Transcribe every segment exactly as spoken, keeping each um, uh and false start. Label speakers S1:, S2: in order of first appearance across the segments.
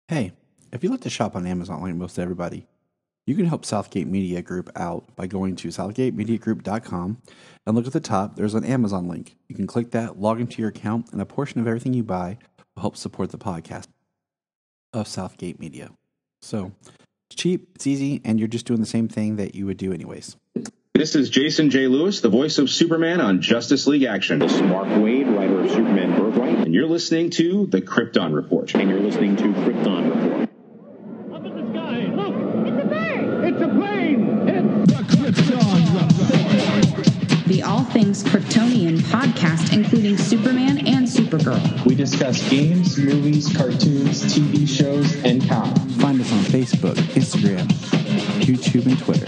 S1: Hey, if you like to shop on Amazon like most everybody, you can help Southgate Media Group out by going to southgate media group dot com and look at the top. There's an Amazon link. You can click that, log into your account, and a portion of everything you buy will help support the podcast of Southgate Media. So it's cheap, it's easy, and you're just doing the same thing that you would do anyways.
S2: This is Jason J. Lewis, the voice of Superman on Justice League Action.
S3: This is Mark Wade, writer of Superman Birthright.
S2: And you're listening to The Krypton Report.
S3: And you're listening to Krypton Report.
S4: Up in the sky, look!
S5: It's a bird!
S4: It's a plane! It's the Krypton Report!
S5: The All Things Kryptonian podcast, including Superman and Supergirl.
S6: We discuss games, movies, cartoons, T V shows, and comics.
S1: Find us on Facebook, Instagram, YouTube, and Twitter.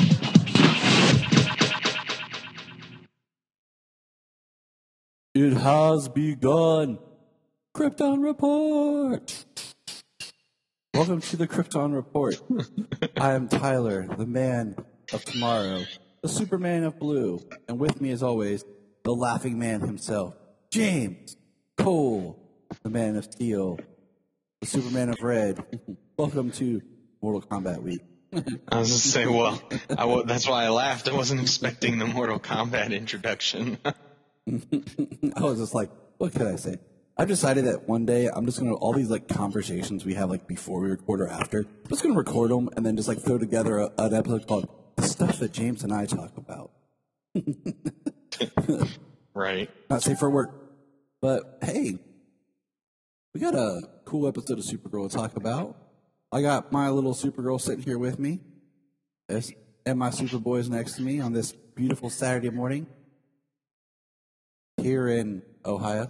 S1: It has begun. Krypton Report. Welcome to the Krypton Report. I am Tyler, the man of tomorrow, the Superman of blue, and with me as always, the laughing man himself, James Cole, the man of steel, the Superman of red. Welcome to Mortal Kombat Week.
S7: I was just saying, well, I w- that's why I laughed. I wasn't expecting the Mortal Kombat introduction.
S1: I was just like, what could I say? I've decided that one day I'm just going to, all these like conversations we have like before we record or after, I'm just going to record them and then just like throw together a, an episode called The Stuff That James and I Talk About.
S7: Right.
S1: Not safe for work. But hey, we got a cool episode of Supergirl to talk about. I got my little Supergirl sitting here with me, yes, and my Superboys next to me on this beautiful Saturday morning here in Ohio.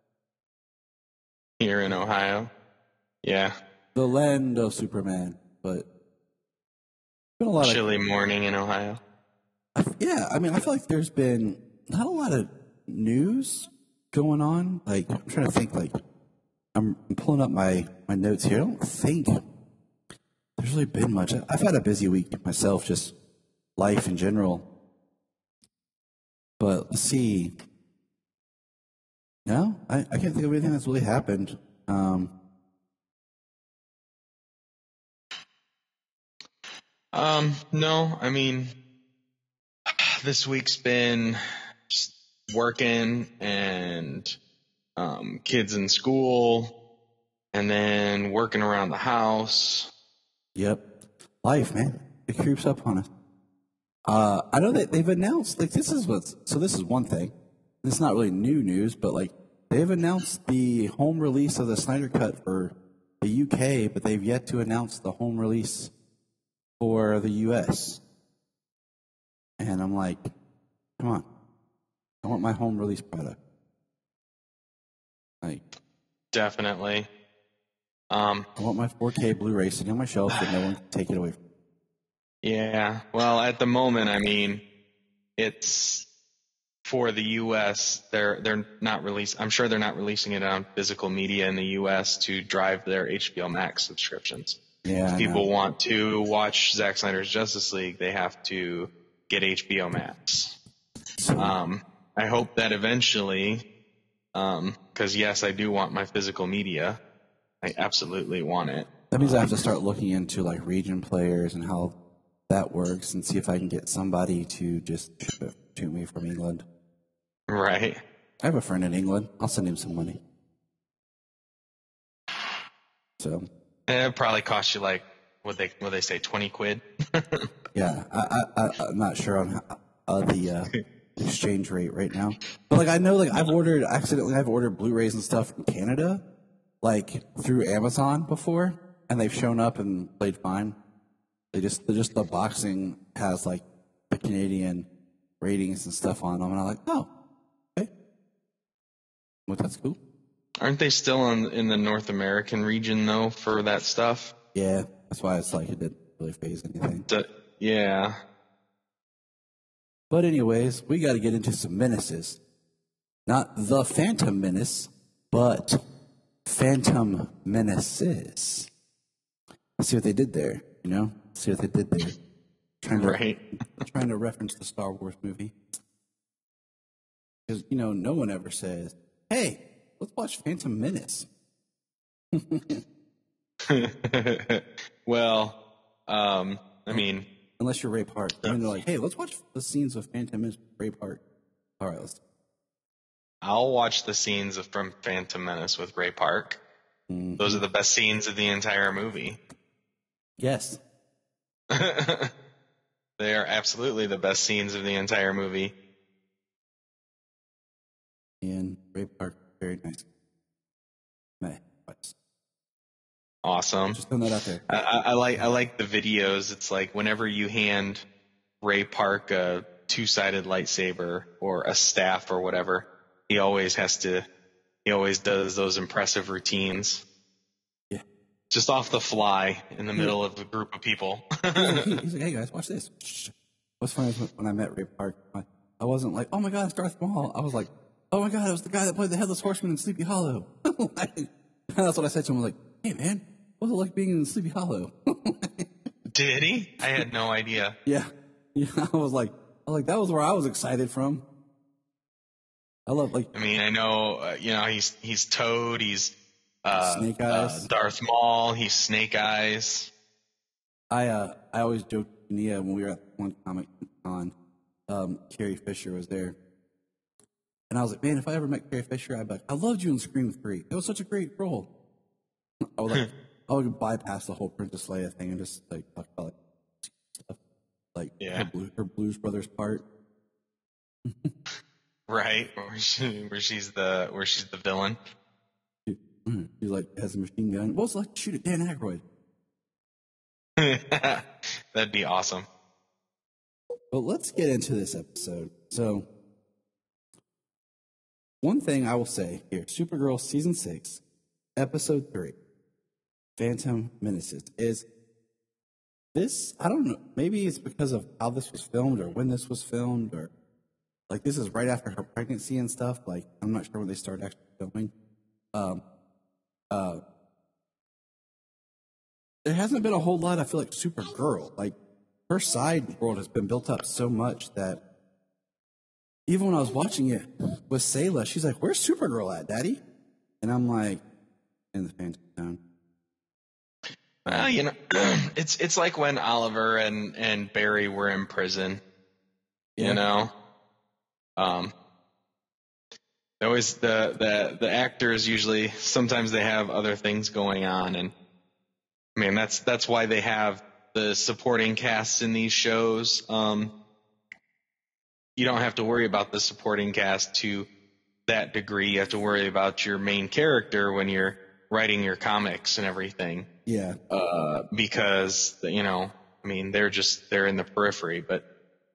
S7: Here in Ohio. Yeah.
S1: The land of Superman, but it's been a lot of
S7: chilly morning in Ohio.
S1: I, yeah, I mean, I feel like there's been not a lot of news going on. Like, I'm trying to think. Like, I'm, I'm pulling up my my notes here. I don't think there's really been much. I've had a busy week myself, just life in general. But let's see. No, I, I can't think of anything that's really happened. Um,
S7: Um, no, I mean, this week's been just working and um, kids in school and then working around the house.
S1: Yep. Life, man. It creeps up on us. Uh, I know that they've announced, like, this is what's, so this is one thing. It's not really new news, but, like, they've announced the home release of the Snyder Cut for the U K, but they've yet to announce the home release for the U S. And I'm like, come on. I want my home release product. Like,
S7: Definitely. Um,
S1: I want my four K Blu-ray sitting on my shelf so no one can take it away from me.
S7: yeah. Well, at the moment, I mean, it's for the U S. They're they're not releasing. I'm sure they're not releasing it on physical media in the U S to drive their H B O Max subscriptions.
S1: Yeah,
S7: If
S1: I
S7: people
S1: know.
S7: want to watch Zack Snyder's Justice League, they have to get H B O Max. Um, I hope that eventually, um, because yes, I do want my physical media. I absolutely want it.
S1: That means I have to start looking into like region players and how that works and see if I can get somebody to just ship it to me from England.
S7: Right.
S1: I have a friend in England. I'll send him some money. So,
S7: It probably cost you like what they what they say twenty quid.
S1: yeah, I, I, I, I'm not sure on how, uh, the uh, exchange rate right now. But like I know like I've ordered, accidentally I've ordered Blu-rays and stuff from Canada, like through Amazon before, and they've shown up and played fine. They just, they just the boxing has like the Canadian ratings and stuff on them, and I'm like, oh, okay, well that's cool.
S7: Aren't they still in in the North American region though for that stuff?
S1: Yeah, that's why it's like it didn't really phase anything.
S7: The, yeah.
S1: But anyways, we got to get into some menaces. Not the Phantom Menace, but Phantom Menaces. Let's see what they did there, you know? Let's see what they did there. Trying to,
S7: Right.
S1: trying to reference the Star Wars movie. Because, you know, no one ever says, hey, let's watch Phantom Menace.
S7: Well, um, I mean,
S1: unless you're Ray Park, and they're like, "Hey, let's watch the scenes of Phantom Menace with Ray Park." All right, let's.
S7: I'll watch the scenes of, from Phantom Menace with Ray Park.
S1: Mm-hmm.
S7: Those are the best scenes of the entire movie.
S1: Yes.
S7: They are absolutely the best scenes of the entire movie.
S1: And Ray Park, very nice. Nice.
S7: Awesome.
S1: Just throwing that out there.
S7: I, I, I like I like the videos. It's like whenever you hand Ray Park a two-sided lightsaber or a staff or whatever, he always has to. He always does those impressive routines.
S1: Yeah.
S7: Just off the fly in the middle of a group of people.
S1: he's, like, he's like, "Hey guys, watch this." What's funny is when I met Ray Park, I, I wasn't like, "Oh my God, it's Darth Maul." I was like, "Oh my God, it was the guy that played the Headless Horseman in Sleepy Hollow." Like, that's what I said to him. I was like, "Hey man, what was it like being in Sleepy Hollow?"
S7: Did he? I had no idea.
S1: Yeah, yeah. I was like, I was like, that was where I was excited from. I love like.
S7: I mean, I know, uh, you know, he's he's Toad, he's uh,
S1: Snake Eyes,
S7: uh, Darth Maul, he's Snake Eyes.
S1: I uh, I always joked with Nia when we were at one Comic Con. Um, Carrie Fisher was there, and I was like, "Man, if I ever met Carrie Fisher, I'd be like, I loved you in Scream three. It was such a great role." I would like, I would bypass the whole Princess Leia thing and just like talk about like stuff, like
S7: Yeah.
S1: her, Blue, her Blues Brothers part.
S7: Right, where, she, where she's the where she's the villain.
S1: She, she like has a machine gun. What was it like to shoot at Dan Aykroyd?
S7: That'd be awesome.
S1: But let's get into this episode. So, one thing I will say here: Supergirl season six, episode three, Phantom Menaces, is this. I don't know. Maybe it's because of how this was filmed or when this was filmed, or like this is right after her pregnancy and stuff. Like I'm not sure when they started actually filming. Um, uh, there hasn't been a whole lot. I feel like Supergirl, like her side world has been built up so much that even when I was watching it with Sayla, she's like, "Where's Supergirl at, Daddy?" And I'm like, "In the Phantom Zone."
S7: Well, you know, it's it's like when Oliver and, and Barry were in prison. You
S1: Yeah.
S7: know, um, they always the the the actors usually sometimes they have other things going on, and I mean that's that's why they have the supporting casts in these shows. Um, you don't have to worry about the supporting cast to that degree. You have to worry about your main character when you're writing your comics and everything.
S1: Yeah.
S7: Uh, because, you know, I mean, they're just, they're in the periphery, but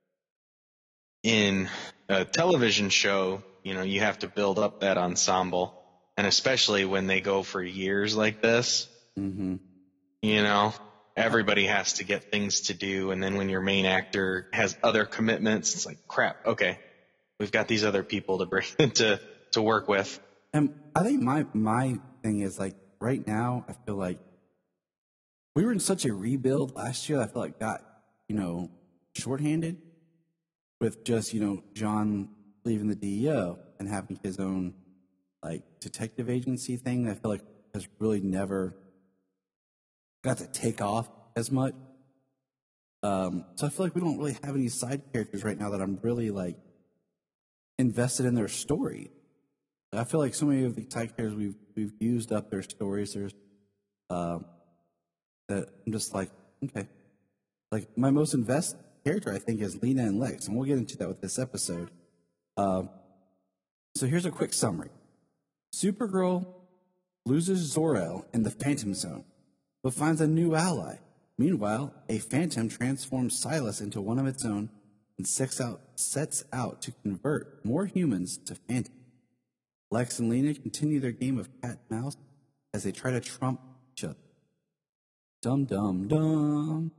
S7: in a television show, you know, you have to build up that ensemble. And especially when they go for years like this,
S1: Mm-hmm.
S7: you know, everybody has to get things to do. And then when your main actor has other commitments, it's like, crap, okay, we've got these other people to bring, to, to work with.
S1: And I think my my thing is like right now, I feel like we were in such a rebuild last year. I feel like got you know shorthanded with just you know John leaving the D E O and having his own like detective agency thing. I feel like has really never got to take off as much. Um, so I feel like we don't really have any side characters right now that I'm really like invested in their story. I feel like so many of the side characters we've we've used up their stories. There's um, that I'm just like okay, like my most invested character I think is Lena and Lex, and we'll get into that with this episode. Um, so here's a quick summary: Supergirl loses Zor-El in the Phantom Zone, but finds a new ally. Meanwhile, a Phantom transforms Silas into one of its own and sets out sets out to convert more humans to Phantom. Lex and Lena continue their game of cat and mouse as they try to trump each other. Dum dum dum.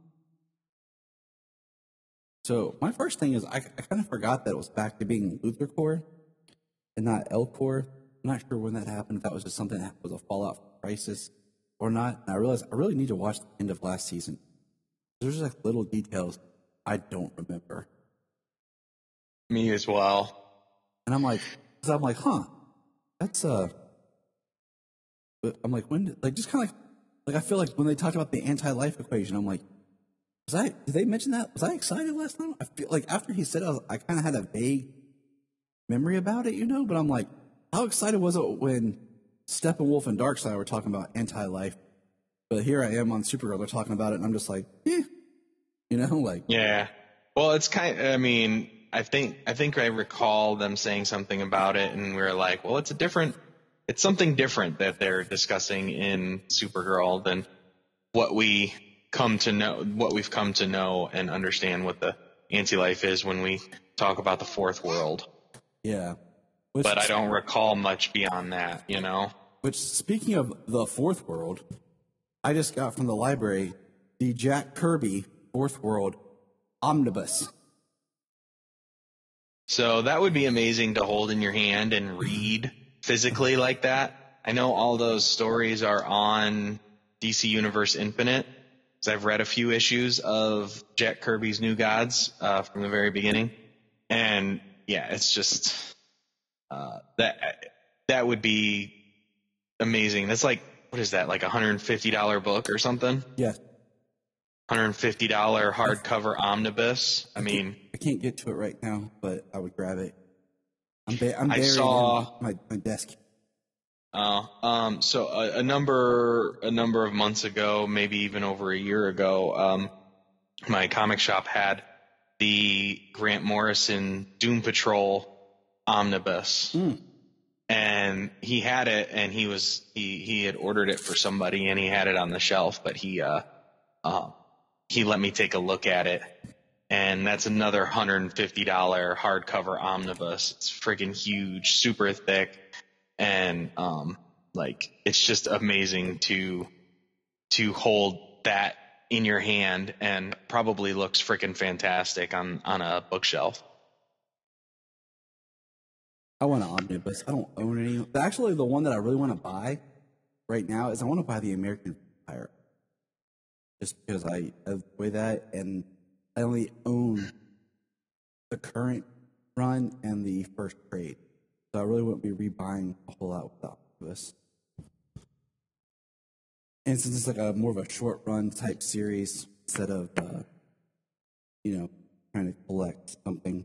S1: So my first thing is I, I kind of forgot that it was back to being Luthor Corps and not L Corps. I'm not sure when that happened. If that was just something that was a fallout from Crisis or not. And I realized I really need to watch the end of last season. There's just like little details I don't remember.
S7: Me as well.
S1: And I'm like, cause I'm like, huh. That's uh, but I'm like, when did, like, just kind of like, Like, I feel like when they talked about the anti-life equation, I'm like, was I, did they mention that? Was I excited last time? I feel like after he said it, I, was- I kind of had a vague memory about it, you know? But I'm like, how excited was it when Steppenwolf and Darkseid were talking about anti-life? But here I am on Supergirl, they're talking about it, and I'm just like, eh. You know, like.
S7: Yeah. Well, it's kind of, I mean, I think, I think I recall them saying something about it, and we were like, well, it's a different, it's something different that they're discussing in Supergirl than what we come to know, what we've come to know and understand what the anti-life is when we talk about the fourth world.
S1: Yeah. Which,
S7: But I don't recall much beyond that, you know?
S1: Which, speaking of the fourth world, I just got from the library the Jack Kirby Fourth World Omnibus.
S7: So that would be amazing to hold in your hand and read physically like that. I know all those stories are on D C Universe Infinite, because I've read a few issues of Jack Kirby's New Gods uh, from the very beginning. And yeah, it's just uh, that that would be amazing. That's like, what is that, like a one hundred fifty dollars book or something?
S1: Yeah.
S7: one hundred fifty dollars hardcover omnibus. I mean,
S1: I can't get to it right now, but I would grab it. I'm, ba- I'm
S7: I
S1: buried
S7: saw-
S1: in my, my desk.
S7: Uh, um, so a, a number, a number of months ago, maybe even over a year ago, um, my comic shop had the Grant Morrison Doom Patrol omnibus,
S1: Mm.
S7: and he had it, and he was he he had ordered it for somebody, and he had it on the shelf, but he uh, uh he let me take a look at it, and that's another one hundred fifty dollars hardcover omnibus. It's freaking huge, super thick. And, um, like, it's just amazing to, to hold that in your hand, and probably looks freaking fantastic on, on a bookshelf.
S1: I want an omnibus. I don't own any. Actually, the one that I really want to buy right now is I want to buy the American Empire. Just because I enjoy that, and I only own the current run and the first trade. So I really wouldn't be rebuying a whole lot with the omnibus. And since it's like a more of a short run type series instead of, uh, you know, trying to collect something,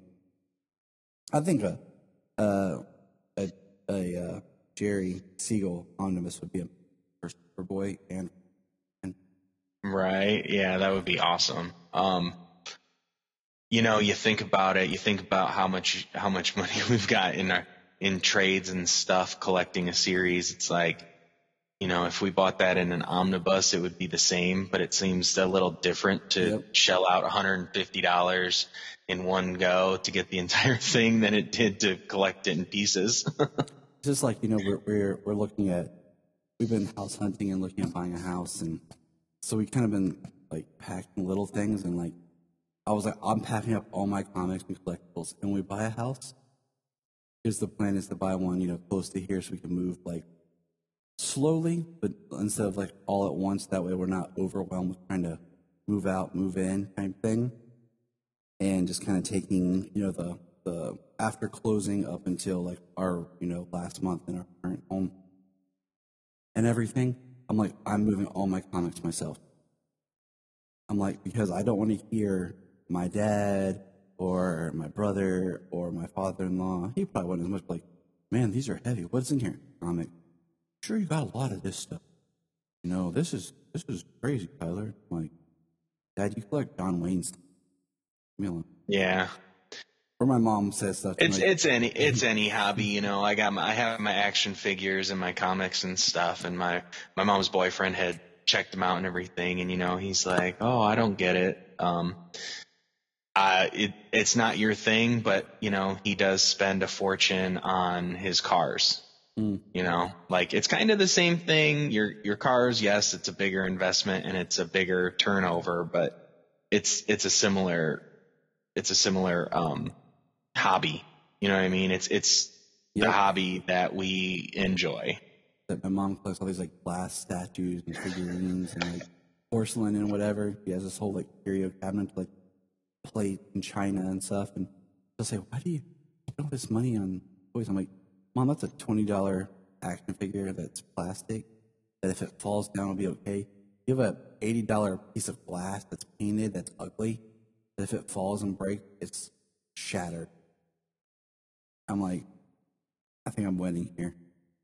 S1: I think a a a, a uh, Jerry Siegel omnibus would be a first Superboy and and
S7: Right. Yeah, that would be awesome. Um, you know, you think about it, you think about how much, how much money we've got in our, in trades and stuff, collecting a series. It's like, you know, if we bought that in an omnibus, it would be the same, but it seems a little different to
S1: Yep.
S7: shell out one hundred fifty dollars in one go to get the entire thing than it did to collect it in pieces.
S1: it's just like, you know, we're we're we're looking at, we've been house hunting and looking at buying a house, and so we kind of been like packing little things, and like I was like, I'm packing up all my comics and collectibles, and when we buy a house, here's the plan is to buy one, you know, close to here so we can move like slowly, but instead of like all at once. That way we're not overwhelmed with trying to move out, move in kind of thing. And just kind of taking, you know, the, the after closing up until like our, you know, last month in our current home and everything. I'm like, I'm moving all my comics myself. I'm like, because I don't want to hear my dad or my brother or my father-in-law. He probably wasn't as much like, man, these are heavy. What's in here? Comic. Sure, you got a lot of this stuff. You know, this is this is crazy, Tyler. I'm like, Dad, you collect John Wayne stuff. Leave me alone.
S7: Yeah.
S1: Or my mom says stuff. to
S7: It's
S1: me.
S7: it's any it's any hobby, you know. I got my, I have my action figures and my comics and stuff, and my my mom's boyfriend had checked them out and everything, and you know, he's like, "Oh, I don't get it." Um, uh, it it's not your thing, but you know, he does spend a fortune on his cars.
S1: Mm.
S7: You know, like it's kind of the same thing. Your your cars, yes, it's a bigger investment and it's a bigger turnover, but it's it's a similar it's a similar um hobby. You know what I mean? It's it's
S1: Yeah.
S7: the hobby that we enjoy.
S1: That my mom collects all these like glass statues and figurines and like porcelain and whatever. He has this whole like curio cabinet, like plate and china and stuff. And she'll say, "Why do you spend all this money on toys?" I'm like, "Mom, that's a twenty dollar action figure that's plastic. that if it falls down, it'll be okay. You have a eighty dollar piece of glass that's painted, that's ugly, that if it falls and breaks, it's shattered. I'm like, I think I'm winning here.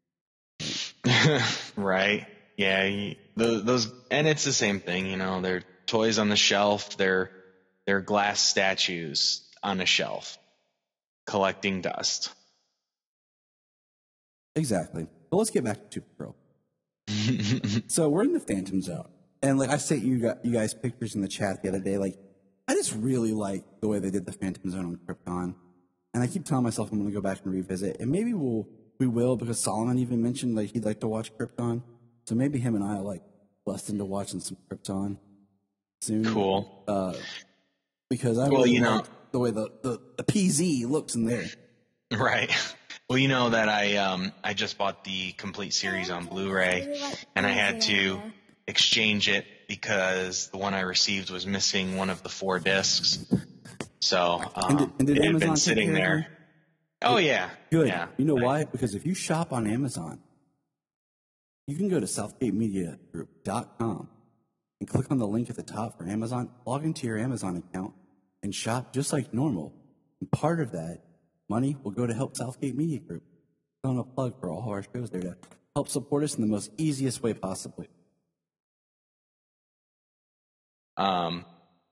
S7: Right. Yeah. You, those, those, and it's the same thing, you know, they're toys on the shelf. They're, they're glass statues on a shelf collecting dust.
S1: Exactly. But let's get back to Supergirl. So we're in the Phantom Zone. And like I sent you got you guys pictures in the chat the other day. Like, I just really like the way they did the Phantom Zone on Krypton. And I keep telling myself I'm going to go back and revisit. And maybe we'll, we will, because Solomon even mentioned like he'd like to watch Krypton. So maybe him and I are like blessed into watching some Krypton soon.
S7: Cool.
S1: Uh, because I
S7: well,
S1: really
S7: you know,
S1: like the way the, the, the P Z looks in there.
S7: Right. Well, you know that I um I just bought the complete series on Blu-ray, and I had to exchange it because the one I received was missing one of the four discs. So um,
S1: And did, and did
S7: it had
S1: Amazon
S7: been
S1: take
S7: sitting
S1: care of
S7: there. Oh yeah.
S1: Good.
S7: Yeah.
S1: You know why? Because if you shop on Amazon, you can go to southgate media group dot com and click on the link at the top for Amazon, log into your Amazon account, and shop just like normal. And part of that money will go to help Southgate Media Group. Throwing a plug for all of our shows there to help support us in the most easiest way possible.
S7: Um.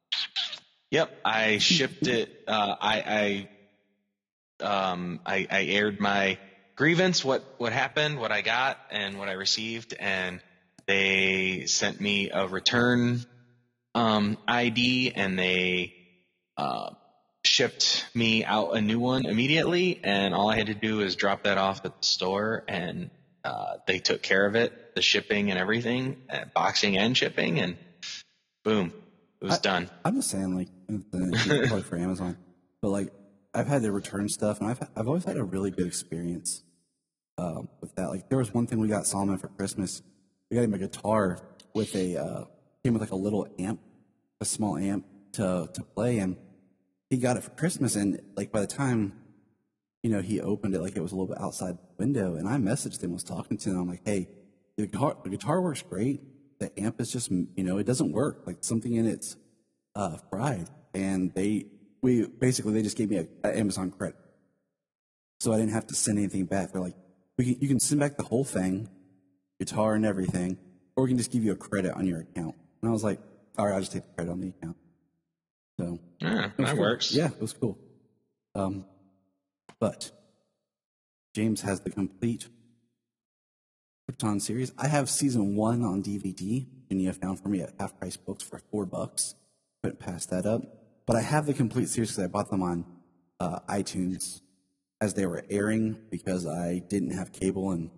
S7: Yep, I shipped it. Uh, I I um I, I aired my grievance, what what happened, what I got, and what I received, and they sent me a return um I D, and they uh, shipped me out a new one immediately, and all I had to do is drop that off at the store, and uh, they took care of it, the shipping and everything, uh, boxing and shipping, and boom, it was
S1: I,
S7: done.
S1: I'm just saying, like, the plug for Amazon, but like, I've had to return stuff, and I've I've always had a really good experience uh, with that. Like, there was one thing we got Solomon for Christmas. We got him a guitar with a uh, came with like a little amp, a small amp to to play, and he got it for Christmas. And like by the time, you know, he opened it, like it was a little bit outside the window, and I messaged him, was talking to him. I'm like, hey, the guitar, the guitar works great. The amp is just, you know, it doesn't work. Like something in it's uh, fried, and they we basically they just gave me a, a Amazon credit, so I didn't have to send anything back. They're like, we can, you can send back the whole thing, guitar and everything, or we can just give you a credit on your account. And I was like, all right, I'll just take the credit on the account. So
S7: Yeah, that
S1: cool.
S7: works.
S1: Yeah, it was cool. Um, but James has the complete Krypton series. I have season one on D V D. Jania found for me at Half Price Books for four bucks. Couldn't pass that up. But I have the complete series because I bought them on uh, iTunes as they were airing because I didn't have cable and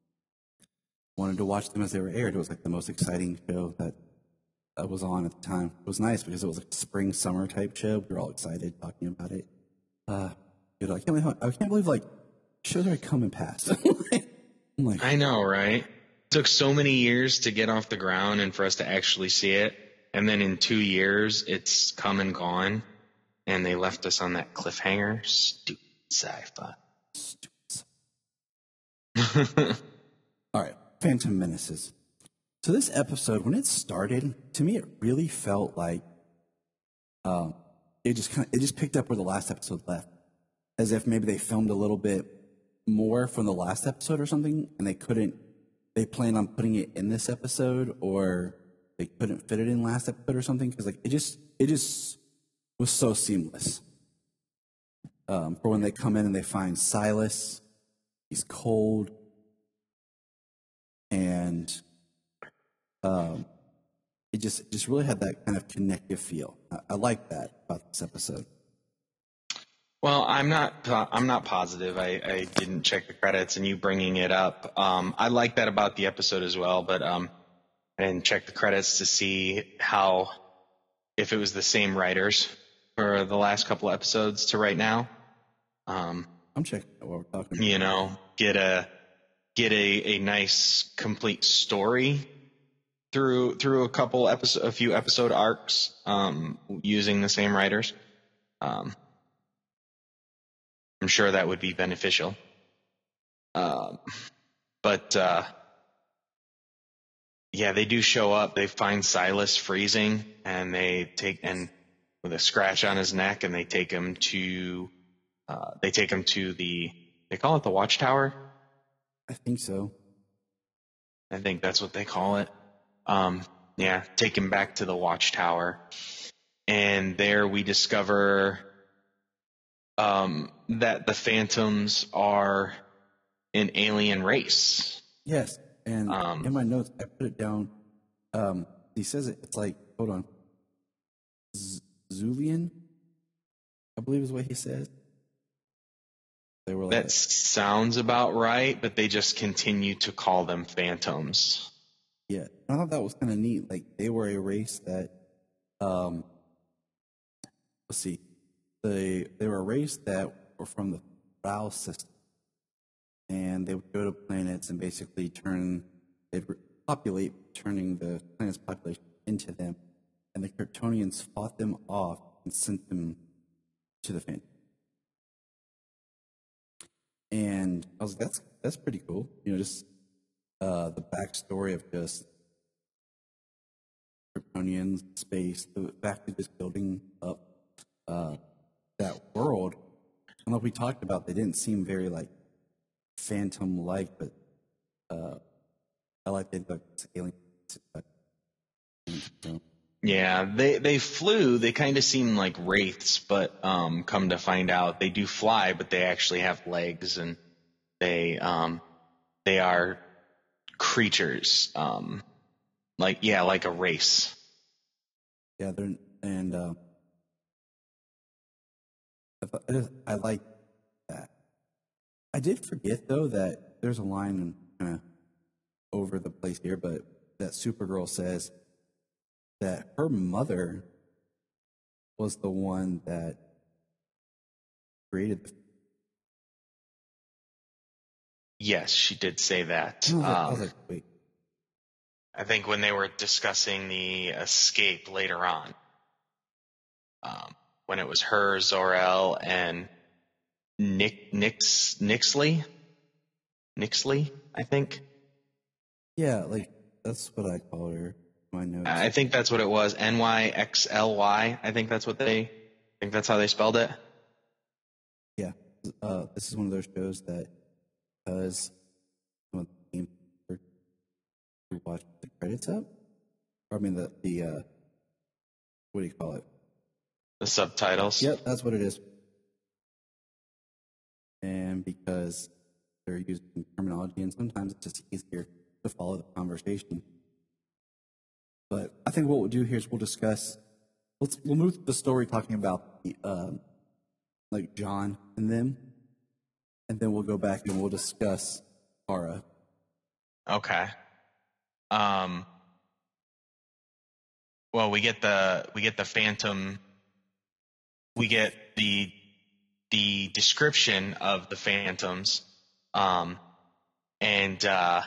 S1: wanted to watch them as they were aired. It was like the most exciting show that that was on at the time. It was nice because it was like a spring summer type show. We were all excited talking about it. Uh, dude, I can't believe I can't believe like shows are coming past. I'm like,
S7: I know, right? It took so many years to get off the ground and for us to actually see it, and then in two years it's come and gone, and they left us on that cliffhanger. Stupid sci-fi.
S1: all right, Phantom Menaces. So this episode, when it started, to me, it really felt like um, it just kind of it just picked up where the last episode left, as if maybe they filmed a little bit more from the last episode or something, and they couldn't. They planned on putting it in this episode, or they couldn't fit it in last episode or something, because like it just it just was so seamless. Um, for when they come in and they find Silas, he's cold, and Um, it just it just really had that kind of connective feel. I, I like that about this episode.
S7: Well, I'm not. I'm not positive. I, I didn't check the credits, and you bringing it up, um, I like that about the episode as well. But um, I didn't check the credits to see how if it was the same writers for the last couple episodes to right now. Um,
S1: I'm checking out what we're talking about.
S7: you know, get a get a, a nice complete story through through a couple episode, a few episode arcs, um, using the same writers. Um, I'm sure that would be beneficial. Um, but uh, yeah, they do show up. They find Silas freezing, and they take and with a scratch on his neck, and they take him to uh, they take him to the they call it the Watchtower.
S1: I think so.
S7: I think that's what they call it. Um, yeah, take him back to the Watchtower, and there we discover um, that the Phantoms are an alien race.
S1: Yes, and
S7: Um,
S1: in my notes, I put it down. Um, he says it, it's like, hold on, Z- Zulian, I believe is what he says. They were like,
S7: That sounds about right, but they just continue to call them Phantoms.
S1: yeah, I thought that was kind of neat. Like they were a race that, um, let's see, they they were a race that were from the Bow system, and they would go to planets and basically turn, they'd populate, turning the planet's population into them, and the Kryptonians fought them off and sent them to the Phantom. And I was like, that's that's pretty cool. You know, just uh, the backstory of just Kryptonians, space, the fact of just building up uh, that world. And like we talked about, they didn't seem very like Phantom-like, but uh, I like the like, alien. So,
S7: Yeah, they they flew. They kind of seem like wraiths, but um, come to find out, they do fly, but they actually have legs, and they um, they are creatures, um, like yeah, like a race.
S1: yeah, they're and uh, I, thought- I just- I like that. I did forget though that there's a line kind of over the place here, but that Supergirl says that her mother was the one that created the.
S7: Yes, she did say that.
S1: I was like, I was
S7: Um,
S1: like, wait,
S7: I think when they were discussing the escape later on, um, when it was her, Zor-El, and Nick Nix Nixley, Nixley, I think.
S1: yeah, like that's what I call her. My notes.
S7: I think that's what it was. N Y X L Y. I think that's what they. I think that's how they spelled it.
S1: Yeah, uh, this is one of those shows that because some of the game to watch the credits up. Or, I mean the the uh, what do you call it?
S7: The subtitles.
S1: Yep, that's what it is. And because they're using terminology, and sometimes it's just easier to follow the conversation. But I think what we'll do here is we'll discuss. Let's we'll move to the story talking about the um, like John and them, and then we'll go back and we'll discuss Kara.
S7: Okay. Um. Well, we get the we get the Phantom. We get the the description of the Phantoms, um, and uh,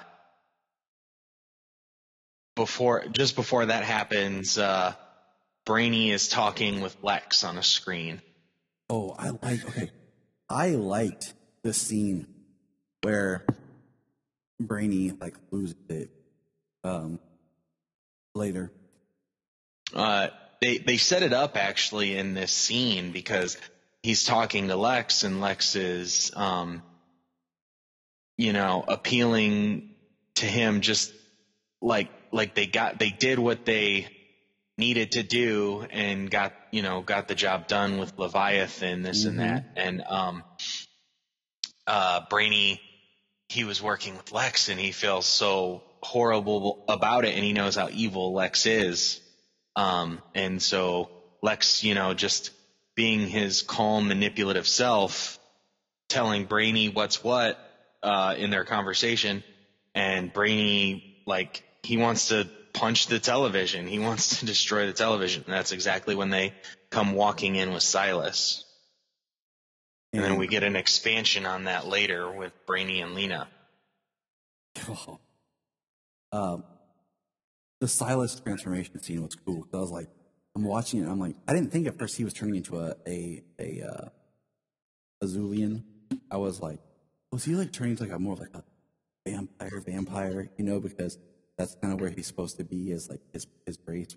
S7: before just before that happens, uh, Brainy is talking with Lex on a screen.
S1: Oh, I like. Okay, I liked the scene where Brainy like loses it um, later.
S7: Uh, they they set it up actually in this scene because he's talking to Lex, and Lex is, um, you know, appealing to him just like like they got they did what they needed to do and got you know got the job done with Leviathan, this and that, and um, uh, Brainy, he was working with Lex, and he feels so horrible about it, and he knows how evil Lex is. Um, and so Lex, you know, just being his calm, manipulative self, telling Brainy what's what, uh, in their conversation. And Brainy, like, he wants to punch the television. He wants to destroy the television. And that's exactly when they come walking in with Silas. And then we get an expansion on that later with Brainy and Lena.
S1: Oh. Um, the Silas transformation scene was cool. I was like, I'm watching it. And I'm like, I didn't think at first he was turning into a a a uh, Azulian. I was like, was he like turning into like a more like a vampire vampire? You know, because that's kind of where he's supposed to be, is like his his race,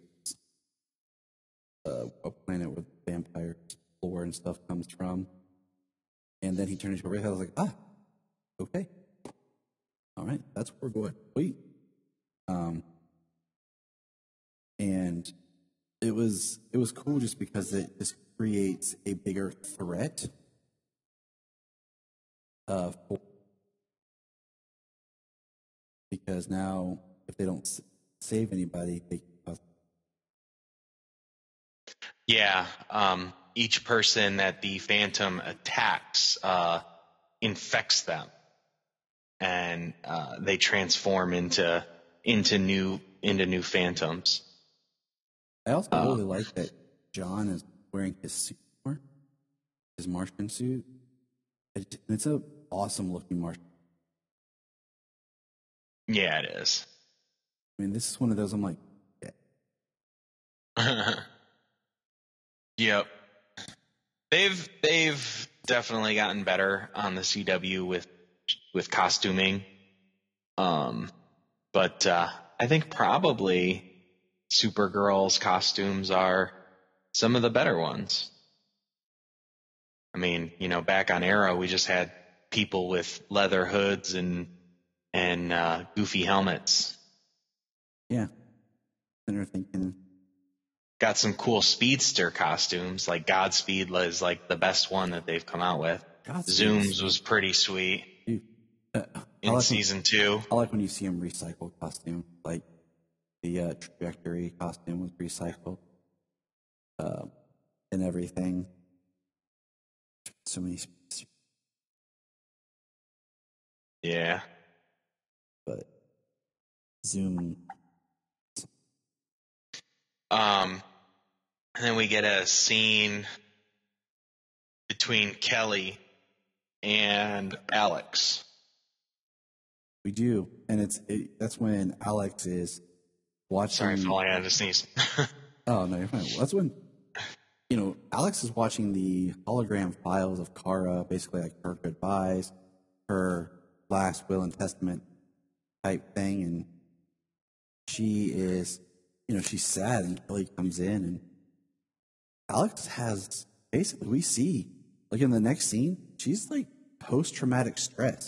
S1: uh, a planet where vampire lore and stuff comes from. And then he turned into a race. I was like, ah, okay, all right, that's where we're going. Wait, um, and it was it was cool just because it just creates a bigger threat. Uh, for, because now if they don't s- save anybody, they uh,
S7: Yeah, um, each person that the Phantom attacks uh, infects them, and uh, they transform into into new into new Phantoms.
S1: I also really like that John is wearing his suit more, his Martian suit. It, it's a awesome looking Martian.
S7: Yeah, it is.
S1: I mean, this is one of those I'm like, yeah.
S7: Yep. They've they've definitely gotten better on the C W with with costuming. Um, but uh, I think probably Supergirl's costumes are some of the better ones. I mean, you know, back on Arrow, we just had people with leather hoods and and uh, goofy helmets.
S1: Yeah. And they're thinking,
S7: Got some cool speedster costumes, like Godspeed is like the best one that they've come out with.
S1: Godspeed
S7: Zooms was pretty sweet
S1: dude, uh, I
S7: in
S1: like
S7: season two.
S1: when, I like when you see him recycle costume, like the uh, trajectory costume was recycled, uh, and everything. So many, sp-
S7: Yeah.
S1: but Zoom.
S7: Um, and then we get a scene between Kelly and Alex.
S1: We do, and it's it, that's when Alex is watching.
S7: Sorry, falling out of sneeze.
S1: Oh no, you're fine. Well, that's when you know Alex is watching the hologram files of Kara, basically like her goodbyes, her last will and testament type thing, and she is, you know, she's sad, and Kelly comes in, and Alex has basically we see like in the next scene, she's like post traumatic stress.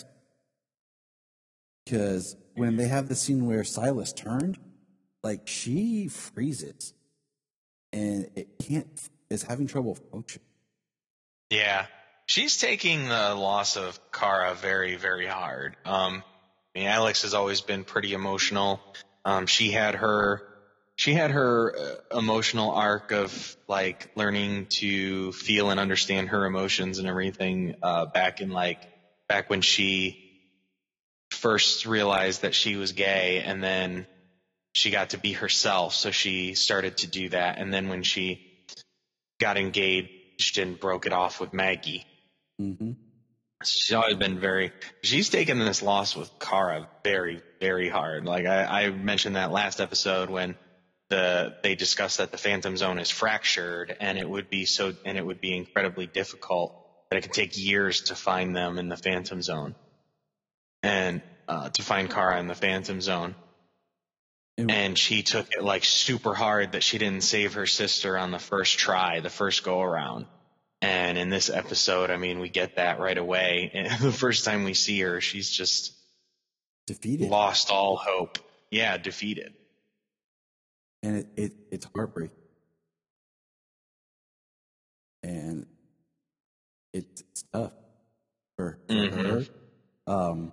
S1: Because when they have the scene where Silas turned, like she freezes and it can't, is having trouble functioning.
S7: Yeah, she's taking the loss of Kara very, very hard. Um, I mean, Alex has always been pretty emotional. Um, she had her, she had her uh, emotional arc of like learning to feel and understand her emotions and everything uh, back in like back when she first realized that she was gay, and then she got to be herself, so she started to do that. And then when she got engaged and broke it off with Maggie,
S1: Mm-hmm.
S7: she's always been very, she's taken this loss with Kara very, very hard. Like I, I mentioned that last episode when the they discussed that the Phantom Zone is fractured, and it would be so and it would be incredibly difficult, that it could take years to find them in the Phantom Zone. And uh, to find Kara in the Phantom Zone.
S1: And,
S7: And she took it like super hard that she didn't save her sister on the first try, the first go around. And in this episode, I mean, we get that right away. And the first time we see her, she's just
S1: defeated.
S7: lost all hope. Yeah, defeated.
S1: And it, it it's heartbreaking. And it's, it's tough for, for
S7: Mhm.
S1: her. Um,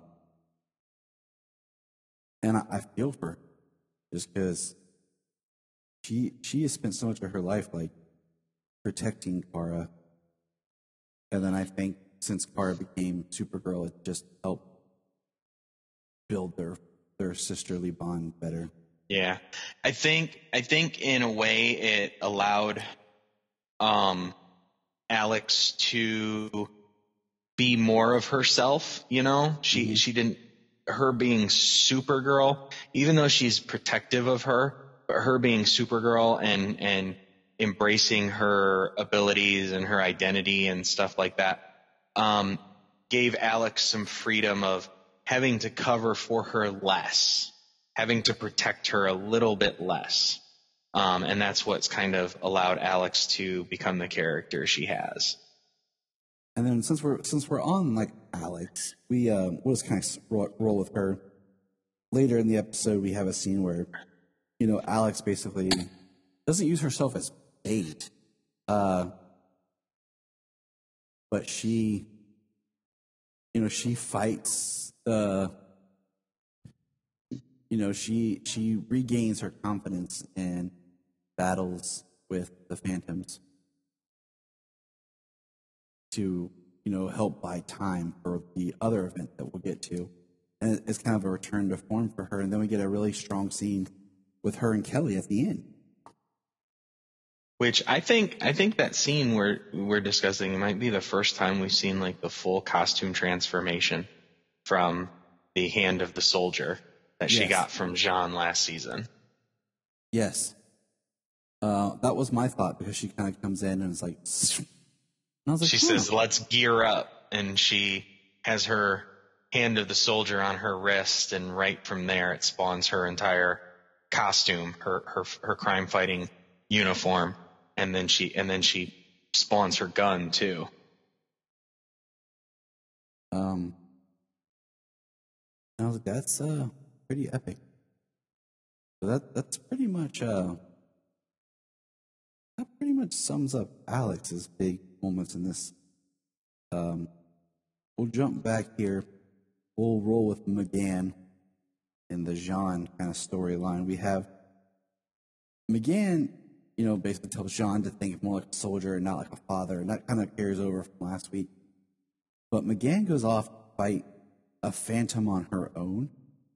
S1: and I, I feel for her just because she she has spent so much of her life like protecting Kara, and then I think since Kara became Supergirl, it just helped build their their sisterly bond better.
S7: Yeah. I think, I think in a way it allowed, um, Alex to be more of herself, you know? She,
S1: Mm-hmm.
S7: she didn't, her being Supergirl, even though she's protective of her, but her being Supergirl and, and embracing her abilities and her identity and stuff like that, um, gave Alex some freedom of having to cover for her less. having to protect her a little bit less. Um, and that's what's kind of allowed Alex to become the character she has.
S1: And then since we're since we're on like Alex, we um, we'll just kind of roll, roll with her. Later in the episode, we have a scene where, you know, Alex basically doesn't use herself as bait, uh, but she, you know, she fights the, you know, she she regains her confidence and battles with the Phantoms to, you know, help buy time for the other event that we'll get to. And it's kind of a return to form for her. And then we get a really strong scene with her and Kelly at the end.
S7: Which I think I think that scene we're we're discussing might be the first time we've seen like the full costume transformation from the hand of the soldier that she
S1: Yes.
S7: got from Jean last season.
S1: Yes. Uh, that was my thought, because she kind of comes in and is like, and I was like,
S7: She
S1: huh.
S7: says, "Let's gear up," and she has her hand of the soldier on her wrist, and right from there it spawns her entire costume, her her her crime fighting uniform, and then she and then she spawns her gun too.
S1: Um, and I was like, that's uh, pretty epic. So that that's pretty much uh, that pretty much sums up Alex's big moments in this. Um, we'll jump back here. We'll roll with McGann in the Jean kind of storyline. We have McGann, you know, basically tells Jean to think more like a soldier and not like a father, and that kind of carries over from last week. But McGann goes off to fight a Phantom on her own.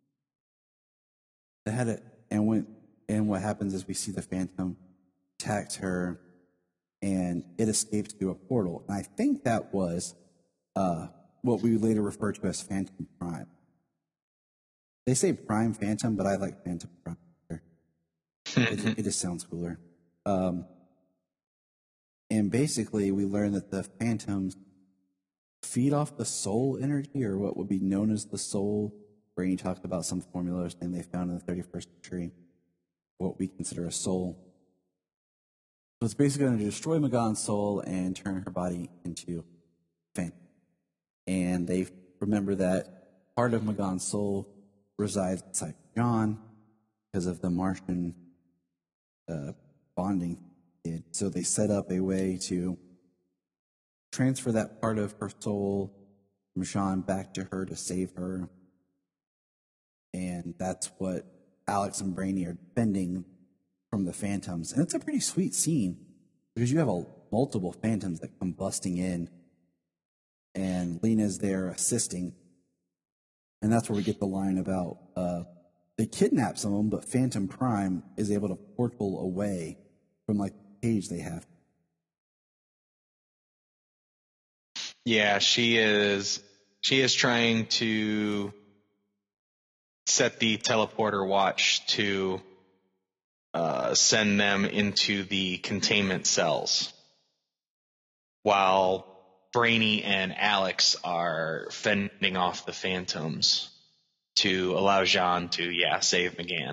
S1: They had it, and went, and what happens is we see the Phantom attacks her, and it escapes through a portal. And I think that was uh, what we later refer to as Phantom Prime. They say Prime Phantom, but I like Phantom Prime. It, it just sounds cooler. Um, and basically, we learn that the Phantoms feed off the soul energy, or what would be known as the soul. Brainy talked about some formulas and they found in the thirty-first century, what we consider a soul. So it's basically going to destroy M'Gann's soul and turn her body into Phantom. And they remember that part of M'Gann's soul resides inside John because of the Martian uh, bonding did. So they set up a way to transfer that part of her soul from Sean back to her to save her. And that's what Alex and Brainy are defending from the Phantoms. And it's a pretty sweet scene, because you have a, multiple Phantoms that come busting in, and Lena's there assisting. And that's where we get the line about uh, they kidnap some of them, but Phantom Prime is able to portal away from like the cage they have.
S7: Yeah, she is. She is trying to set the teleporter watch to uh, send them into the containment cells, while Brainy and Alex are fending off the Phantoms to allow Jean to, yeah, save McGann.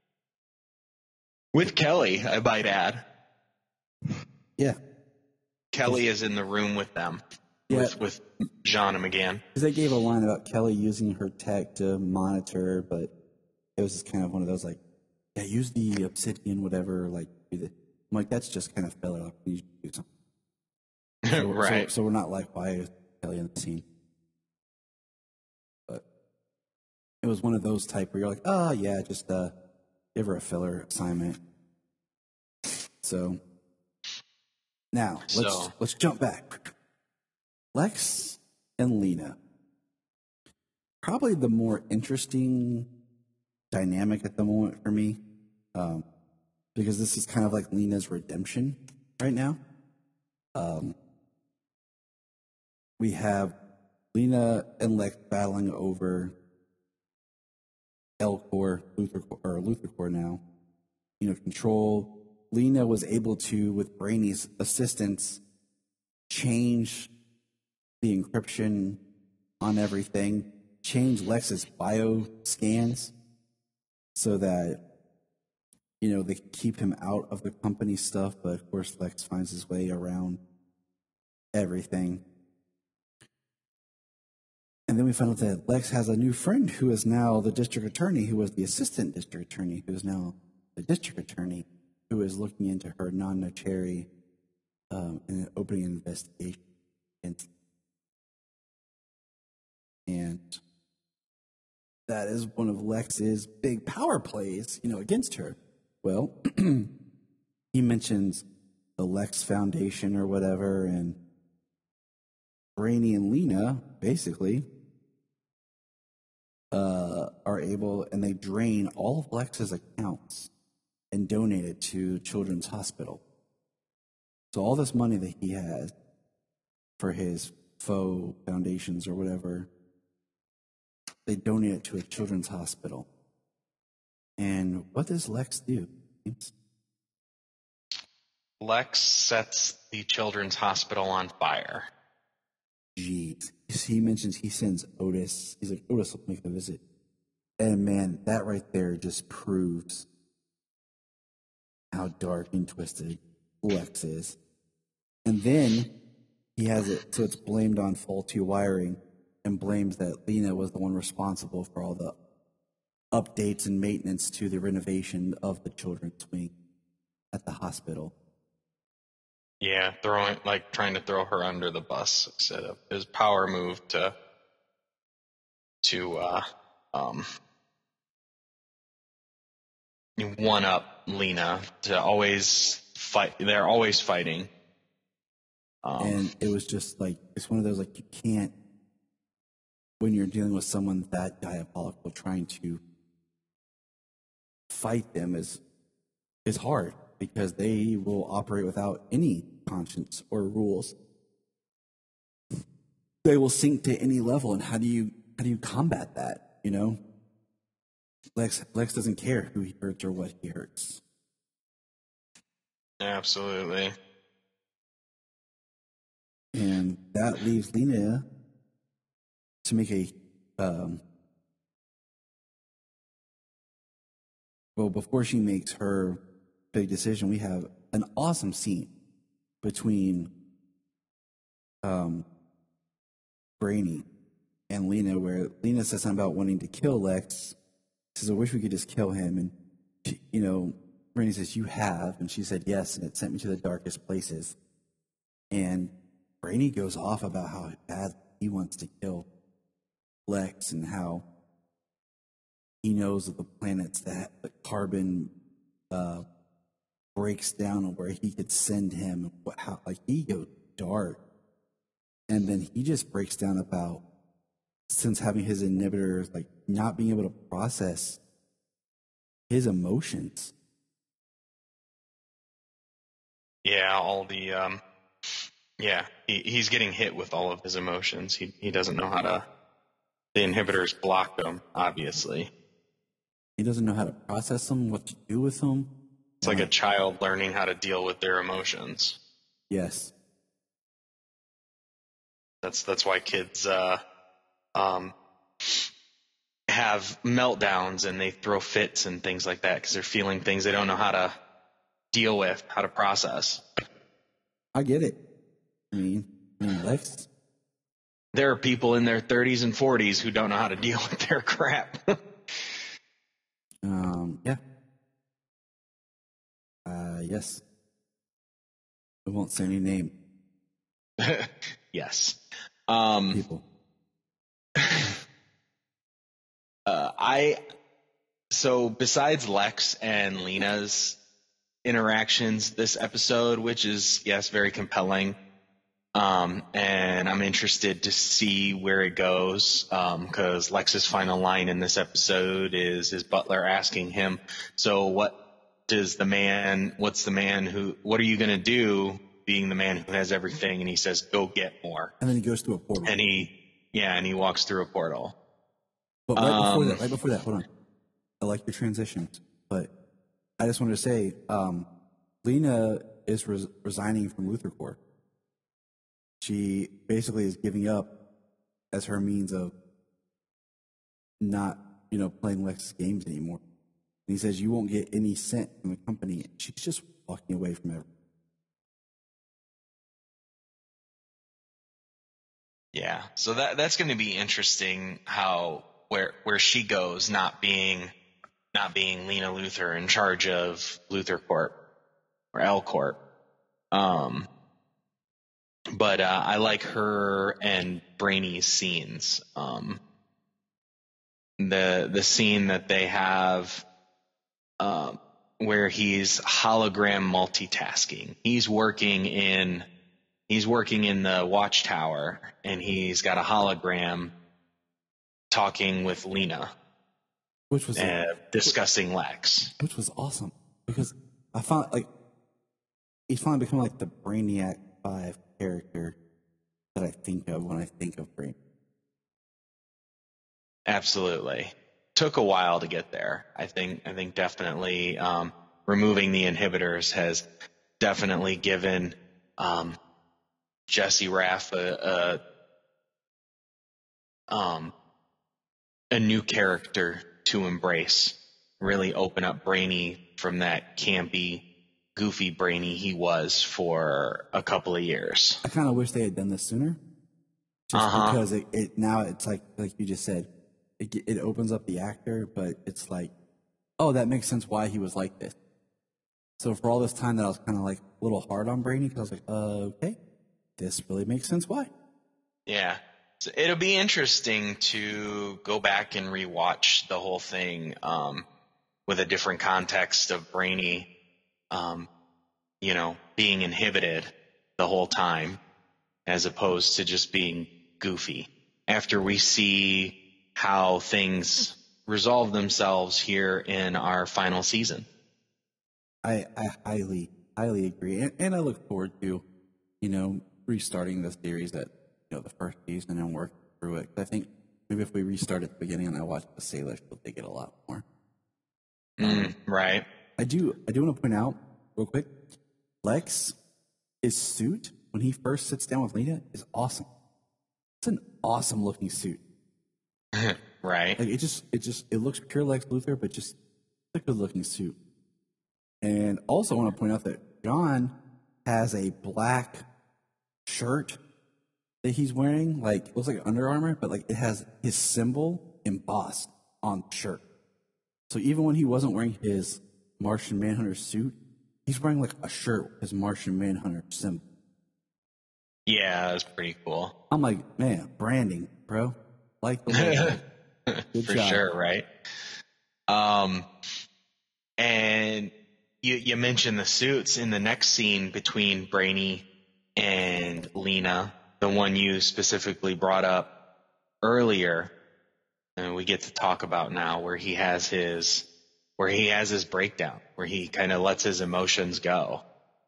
S7: With Kelly, I might add.
S1: Yeah.
S7: Kelly is in the room with them,
S1: Yeah.
S7: with, with Jean and McGann.
S1: Because they gave a line about Kelly using her tech to monitor, but it was just kind of one of those like, yeah, use the obsidian, whatever. Like, do the, I'm like, that's just kind of filler. Like, you do something. So,
S7: Right.
S1: So, so we're not like, why is Kelly in the scene? But it was one of those type where you're like, oh yeah, just uh, give her a filler assignment. So now let's
S7: So-
S1: let's jump back. Lex and Lena. Probably the more interesting dynamic at the moment for me, um, because this is kind of like Lena's redemption right now. Um, we have Lena and Lex battling over L-Core, Luther, or Luther Core now. You know, control. Lena was able to, with Brainy's assistance, change the encryption on everything, change Lex's bio scans. so that, you know, they keep him out of the company stuff. But of course, Lex finds his way around everything. And then we found out that Lex has a new friend who is now the district attorney, who was the assistant district attorney, who is now the district attorney, who is looking into her non-notary um, and opening an investigation against. And that is one of Lex's big power plays, you know, against her. Well, he mentions the Lex Foundation or whatever, and Brainy and Lena basically uh, are able, and they drain all of Lex's accounts and donate it to Children's Hospital. So all this money that he has for his faux foundations or whatever, they donate it to a children's hospital. And what does Lex do?
S7: Lex sets the children's hospital on fire.
S1: Jeez. He mentions he sends Otis. He's like, Otis will make a visit. And man, that right there just proves how dark and twisted Lex is. And then he has it, so it's blamed on faulty wiring, and blames that Lena was the one responsible for all the updates and maintenance to the renovation of the children's wing at the hospital.
S7: Yeah, throwing like trying to throw her under the bus instead of his power move to to uh, um, one up Lena to always fight. They're always fighting, um,
S1: and it was just like it's one of those like you can't when you're dealing with someone that diabolical, trying to fight them is is hard, because they will operate without any conscience or rules. They will sink to any level, and how do you how do you combat that? You know, Lex Lex doesn't care who he hurts or what he hurts.
S7: Absolutely.
S1: And that leaves Lena to make a um, well, before she makes her big decision, we have an awesome scene between um, Brainy and Lena, where Lena says something about wanting to kill Lex. She says, I wish we could just kill him. And, she, you know, Brainy says, you have. And she said, yes, and it sent me to the darkest places. And Brainy goes off about how bad he wants to kill Lex and how he knows of the planets that the carbon uh, breaks down and where he could send him. What, how, like, he goes dark. And then he just breaks down about, since having his inhibitors, like not being able to process his emotions.
S7: Yeah, all the, um, yeah, he, he's getting hit with all of his emotions. He he doesn't know how to, the inhibitors block them, obviously.
S1: He doesn't know how to process them, what to do with them.
S7: It's like a child learning how to deal with their emotions.
S1: Yes.
S7: That's that's why kids uh, um, have meltdowns and they throw fits and things like that, because they're feeling things they don't know how to deal with, how to process.
S1: I get it. I mean, I mean Lex.
S7: There are people in their thirties and forties who don't know how to deal with their crap.
S1: um, yeah. Uh, yes. I won't say any name.
S7: Yes. Um,
S1: People.
S7: uh, I, so besides Lex and Lena's interactions this episode, which is, yes, very compelling, um, and I'm interested to see where it goes, um, because Lex's final line in this episode is his butler asking him, so what does the man, what's the man who, what are you going to do being the man who has everything? And he says, go get more.
S1: And then he goes through a portal.
S7: And he, yeah, and he walks through a portal.
S1: But right
S7: um,
S1: before that, right before that, hold on. I like your transitions, but I just wanted to say, um, Lena is res- resigning from Luthor Corps. She basically is giving up as her means of not, you know, playing Lex's games anymore. he says, you won't get any cent from the company. And she's just walking away from everything.
S7: Yeah. So that that's going to be interesting how where where she goes, not being not being Lena Luthor in charge of Luthor Corp or L Corp. Um, but uh, I like her and Brainy's scenes. Um, the the scene that they have uh, where he's hologram multitasking. He's working in he's working in the Watchtower, and he's got a hologram talking with Lena,
S1: which was
S7: uh, discussing Lex,
S1: which was awesome because I found like he's finally become like the Brainiac Five character that I think of when I think of Brainiac.
S7: Absolutely. Took a while to get there. I think I think definitely um, removing the inhibitors has definitely given um, Jesse Raff a, a um a new character to embrace. Really open up Brainy from that campy, goofy Brainy he was for a couple of years.
S1: I kind of wish they had done this sooner, just
S7: uh-huh.
S1: because it, it now it's like like you just said. It, it opens up the actor, but it's like, oh, that makes sense why he was like this. So for all this time that I was kind of like a little hard on Brainy, because I was like, uh, okay, this really makes sense why.
S7: Yeah. So it'll be interesting to go back and rewatch the whole thing um, with a different context of Brainy, um, you know, being inhibited the whole time as opposed to just being goofy. After we see how things resolve themselves here in our final season.
S1: I, I highly, highly agree. And, and I look forward to, you know, restarting the series at, you know, the first season and working through it. I think maybe if we restart at the beginning and I watch the Sailor, we'll dig it a lot more.
S7: Mm,
S1: um,
S7: right.
S1: I do, I do want to point out real quick, Lex, his suit, when he first sits down with Lena, is awesome. It's an awesome looking suit.
S7: Right.
S1: Like it just, it just, it looks pure Lex Luthor, but just a good looking suit. And also, I want to point out that John has a black shirt that he's wearing. Like it looks like Under Armour, but like it has his symbol embossed on the shirt. So even when he wasn't wearing his Martian Manhunter suit, he's wearing like a shirt with his Martian Manhunter symbol.
S7: Yeah, that's pretty cool.
S1: I'm like, man, branding, bro. Like the logo. Good
S7: For
S1: job.
S7: sure, right? Um, and you you mentioned the suits in the next scene between Brainy and Lena, the one you specifically brought up earlier, and we get to talk about now, where he has his where he has his breakdown, where he kind of lets his emotions go.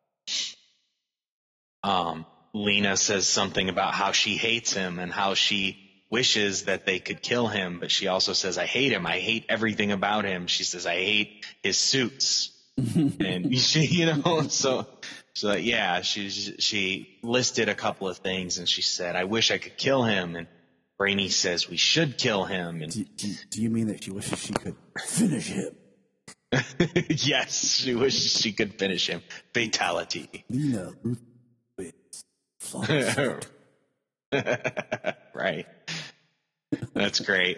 S7: Um, Lena says something about how she hates him and how she wishes that they could kill him, but she also says, I hate him. I hate everything about him. She says, I hate his suits. And she, you know, so, so yeah, she, she listed a couple of things and she said, I wish I could kill him. And Brainy says, we should kill him. And
S1: do, do, do you mean that she wishes she could finish him?
S7: Yes, she wishes she could finish him. Fatality.
S1: Lena wins.
S7: Right. That's great.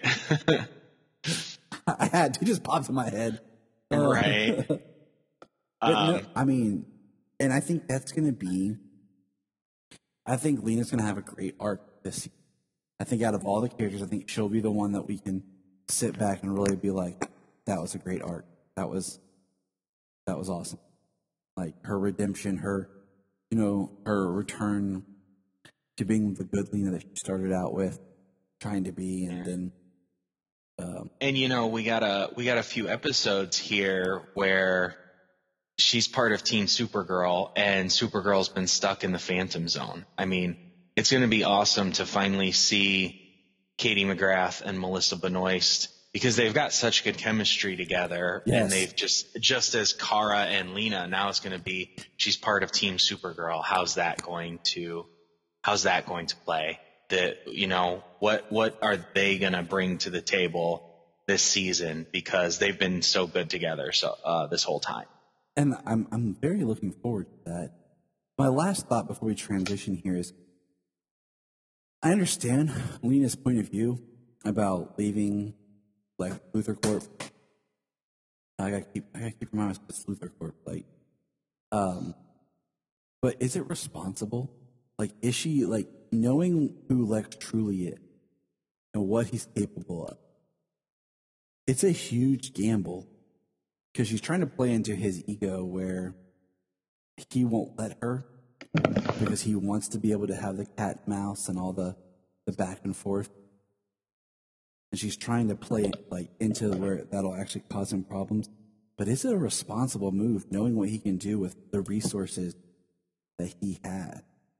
S1: I had to just popped in my head. Uh,
S7: right.
S1: but
S7: um,
S1: no, I mean, and I think that's going to be, I think Lena's going to have a great arc this season. I think out of all the characters, I think she'll be the one that we can sit back and really be like, that was a great arc. That was, that was awesome. Like her redemption, her, you know, her return to being the good Lena that she started out with, trying to be, and then. Um,
S7: and you know, we got a we got a few episodes here where she's part of Team Supergirl, and Supergirl's been stuck in the Phantom Zone. I mean, it's going to be awesome to finally see Katie McGrath and Melissa Benoist, because they've got such good chemistry together,
S1: yes.
S7: and they've just just as Kara and Lena. Now it's going to be she's part of Team Supergirl. How's that going to How's that going to play? That, you know, what what are they going to bring to the table this season because they've been so good together so uh, this whole time.
S1: And I'm I'm very looking forward to that. My last thought before we transition here is, I understand Lena's point of view about leaving like Luthor Corp. I gotta keep I gotta keep reminding myself it's Luthor Corp. Like, um, but is it responsible? Like, is she like knowing who Lex truly is and what he's capable of? It's a huge gamble because she's trying to play into his ego where he won't let her because he wants to be able to have the cat and mouse and all the, the back and forth. And she's trying to play it like into where that'll actually cause him problems. But is it a responsible move knowing what he can do with the resources that he had?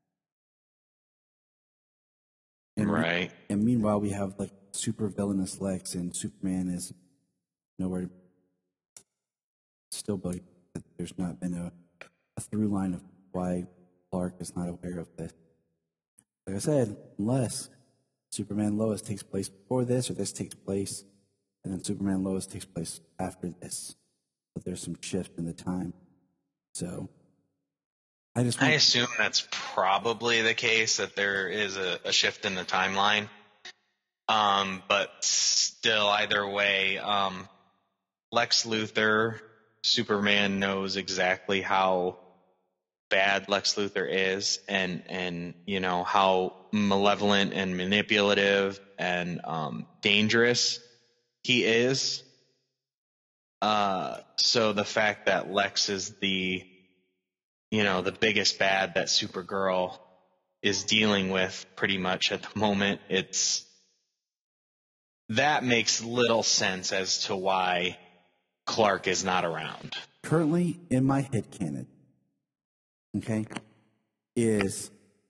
S1: And
S7: right.
S1: Me- and meanwhile, we have like super villainous Lex, and Superman is nowhere. Still, but there's not been a, a through line of why Clark is not aware of this. Like I said, unless Superman Lois takes place before this, or this takes place, and then Superman Lois takes place after this. But there's some shift in the time. So I just want
S7: I assume that's probably the case, that there is a, a shift in the timeline. Um, but still, either way, um, Lex Luthor, Superman knows exactly how bad Lex Luthor is, and and you know how malevolent and manipulative and um, dangerous he is. Uh, so the fact that Lex is the you know the biggest bad that Supergirl is dealing with pretty much at the moment, it's that makes little sense as to why Clark is not around.
S1: currently in my headcanon, okay, is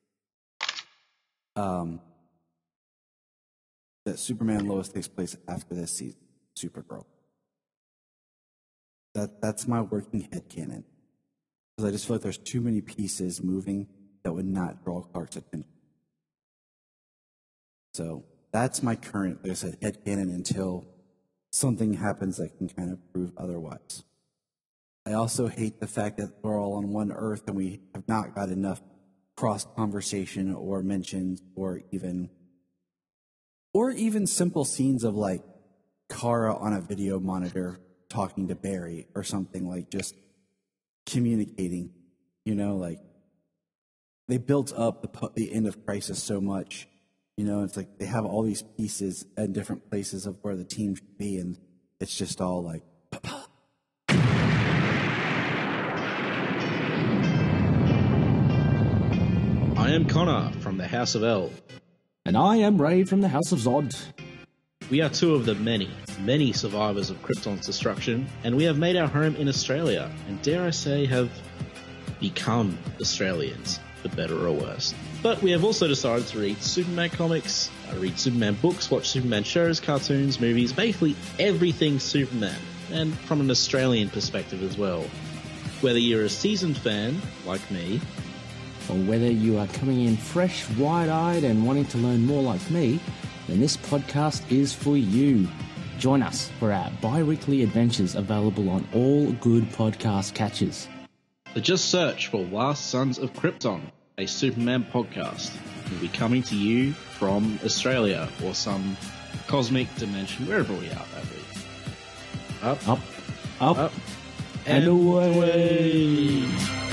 S1: um, that Superman Lois takes place after this season, Supergirl. That that's my working headcanon. Because I just feel like there's too many pieces moving that would not draw Clark's attention. So that's my current, like I said, headcanon until something happens that can kind of prove otherwise. I also hate the fact that we're all on one Earth and we have not got enough cross conversation or mentions or even or even simple scenes of like Kara on a video monitor talking to Barry or something, like just communicating, you know, like they built up the, the end of Crisis so much, you know, it's like they have all these pieces at different places of where the team should be, and it's just all like, Papa.
S8: I am Connor from the House of L.
S4: And I am Ray from the House of Zod.
S8: We are two of the many, many survivors of Krypton's destruction, and we have made our home in Australia, and dare I say, have become Australians, for better or worse. But we have also decided to read Superman comics, uh, read Superman books, watch Superman shows, cartoons, movies, basically everything Superman, and from an Australian perspective as well. Whether you're a seasoned fan, like me,
S4: Or whether you are coming in fresh, wide-eyed and wanting to learn more like me, then this podcast is for you. Join us for our bi-weekly adventures available on all good podcast catchers.
S8: so just search for Last Sons of Krypton, a Superman podcast. We'll be coming to you from Australia or some cosmic dimension, wherever we are, that be. Up,
S4: Up, up,
S8: up,
S4: and away.
S8: away.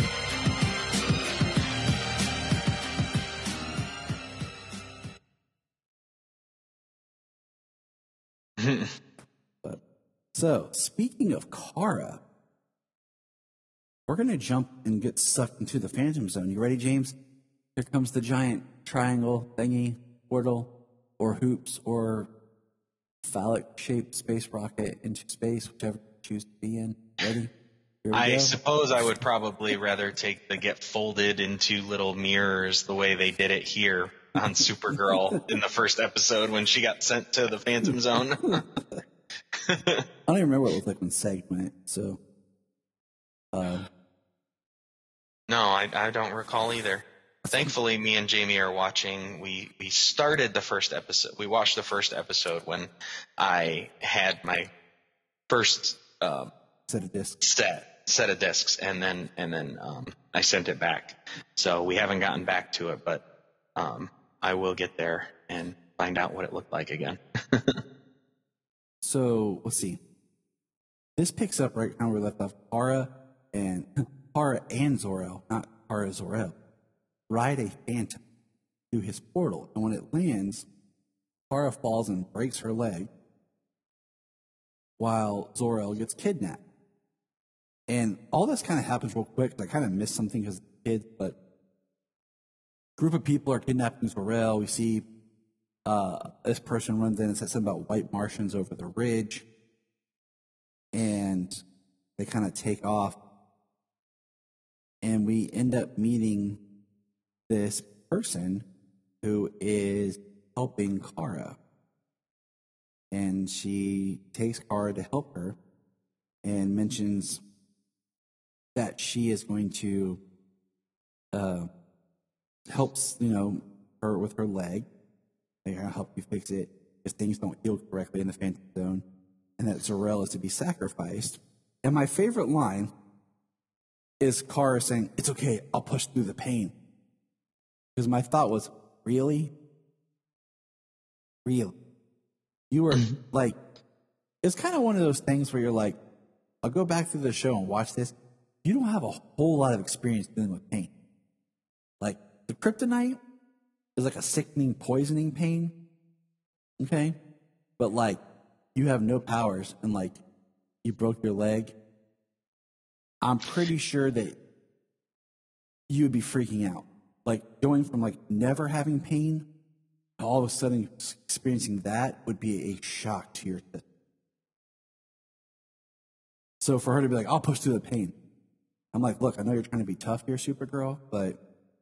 S1: But so, speaking of Kara, we're going to jump and get sucked into the Phantom Zone. You ready, James? Here comes the giant triangle thingy, portal, or hoops, or phallic-shaped space rocket into space, whichever you choose to be in. Ready? Here we
S7: I
S1: go.
S7: suppose I would probably rather take the get folded into little mirrors the way they did it here on Supergirl in the first episode when she got sent to the Phantom Zone.
S1: I don't even remember what it looked like when Seg went, so... Uh,
S7: No, I, I don't recall either. thankfully, me and Jamie are watching. We we started the first episode. We watched the first episode when I had my first um,
S1: Set of discs.
S7: set set of discs, and then and then um, I sent it back. So we haven't gotten back to it, but um, I will get there and find out what it looked like again.
S1: So let's see. This picks up right now where we left off. Kara and Kara and Zor-El, not Kara Zor-El, ride a phantom through his portal, and when it lands, Kara falls and breaks her leg, while Zor-El gets kidnapped. And all this kind of happens real quick. I kind of missed something because of the kids, but a group of people are kidnapping Zor-El. We see uh, this person runs in and says something about white Martians over the ridge, and they kind of take off. And we end up meeting this person who is helping Kara. And she takes Kara to help her and mentions that she is going to uh, help, you know, her with her leg. They're going to help you fix it if things don't heal correctly in the Phantom Zone, and that Zor-El is to be sacrificed. And my favorite line is Kara saying, "It's okay, I'll push through the pain." Because my thought was, really? Really? You were like, it's kind of one of those things where you're like, I'll go back through the show and watch this. You don't have a whole lot of experience dealing with pain. Like, the kryptonite is like a sickening, poisoning pain. Okay? But like, you have no powers and like, you broke your leg. I'm pretty sure that you would be freaking out. Like, going from like never having pain to all of a sudden experiencing that would be a shock to your system. So for her to be like, I'll push through the pain. I'm like, look, I know you're trying to be tough here, Supergirl, but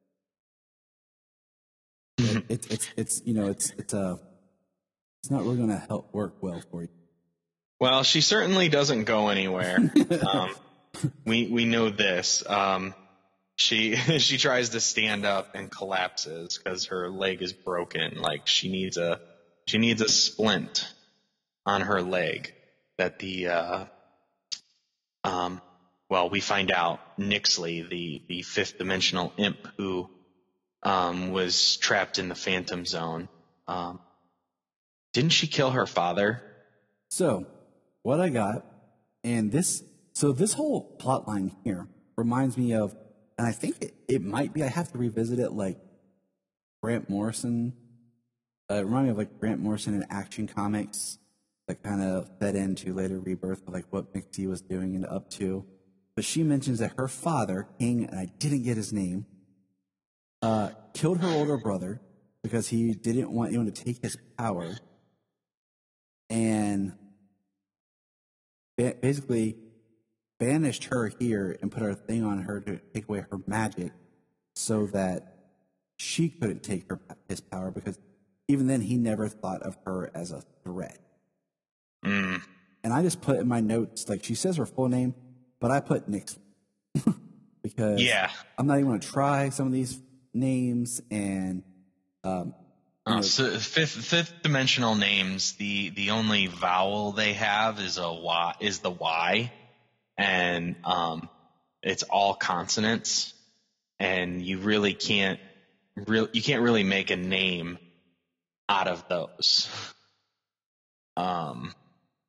S1: it, it's it's it's you know it's it's uh it's not really going to help work well for you.
S7: Well, she certainly doesn't go anywhere. um, we we know this. Um, she she tries to stand up and collapses because her leg is broken. Like she needs a she needs a splint on her leg that the uh, um. Well, we find out Nyxly, the, the fifth dimensional imp who um, was trapped in the Phantom Zone. Um, didn't she kill her father?
S1: So, what I got, and this, so this whole plot line here reminds me of, and I think it, it might be, I have to revisit it, like Grant Morrison. Uh, it reminded me of like Grant Morrison in Action Comics that kind of fed into later Rebirth, of like what Nyxly was doing and up to. But she mentions that her father, King, and I didn't get his name, uh, killed her older brother because he didn't want anyone to take his power, and ba- basically banished her here and put a thing on her to take away her magic so that she couldn't take her his power, because even then he never thought of her as a threat.
S7: Mm.
S1: And I just put in my notes, like, she says her full name, but I put Nyxly because
S7: yeah.
S1: I'm not even going to try some of these names. And um,
S7: oh, know, so fifth fifth dimensional names, the the only vowel they have is a Y, is the Y, and um, it's all consonants, and you really can't real you can't really make a name out of those. Um.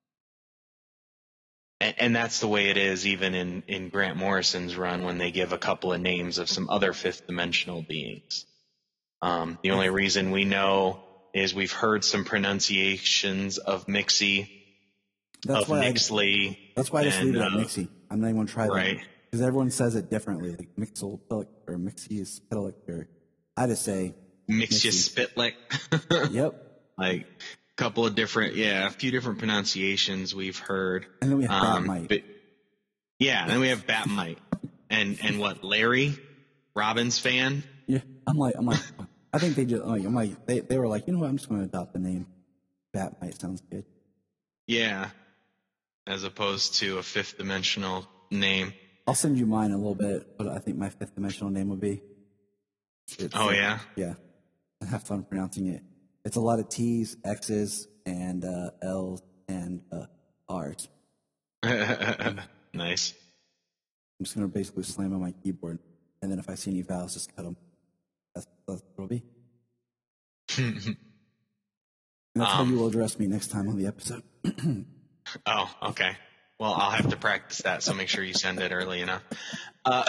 S7: And, and that's the way it is even in, in Grant Morrison's run when they give a couple of names of some other fifth dimensional beings. Um, the only reason we know is we've heard some pronunciations of Mixie,
S1: that's
S7: of
S1: why
S7: Nyxly.
S1: I, that's why I just
S7: and,
S1: leave it at
S7: uh,
S1: Mixie. I'm not even going to try that.
S7: Right.
S1: Because everyone says it differently, like Mixel, or Mixie, Spitlick, or I just say
S7: Mixia Spitlick.
S1: Yep.
S7: Like, couple of different, yeah, a few different pronunciations we've heard.
S1: And then we have
S7: um,
S1: Batmite.
S7: But, yeah, and then we have Batmite. and and what, Larry? Robin's fan?
S1: Yeah, I'm like, I'm like, I think they just, like, I'm like, they, they were like, you know what, I'm just going to adopt the name. Batmite sounds good.
S7: Yeah, as opposed to a fifth dimensional name.
S1: I'll send you mine in a little bit, what I think my fifth dimensional name would be. It's,
S7: Oh,
S1: uh,
S7: yeah?
S1: Yeah. I have fun pronouncing it. It's a lot of T's, X's, and uh, L's, and uh, R's.
S7: Nice.
S1: I'm just going to basically slam on my keyboard, and then if I see any vowels, just cut them. That's, that's what it'll be. And that's how
S7: Um,
S1: you will address me next time on the episode.
S7: Oh, okay. Well, I'll have to practice that, so make sure you send it early enough. Uh,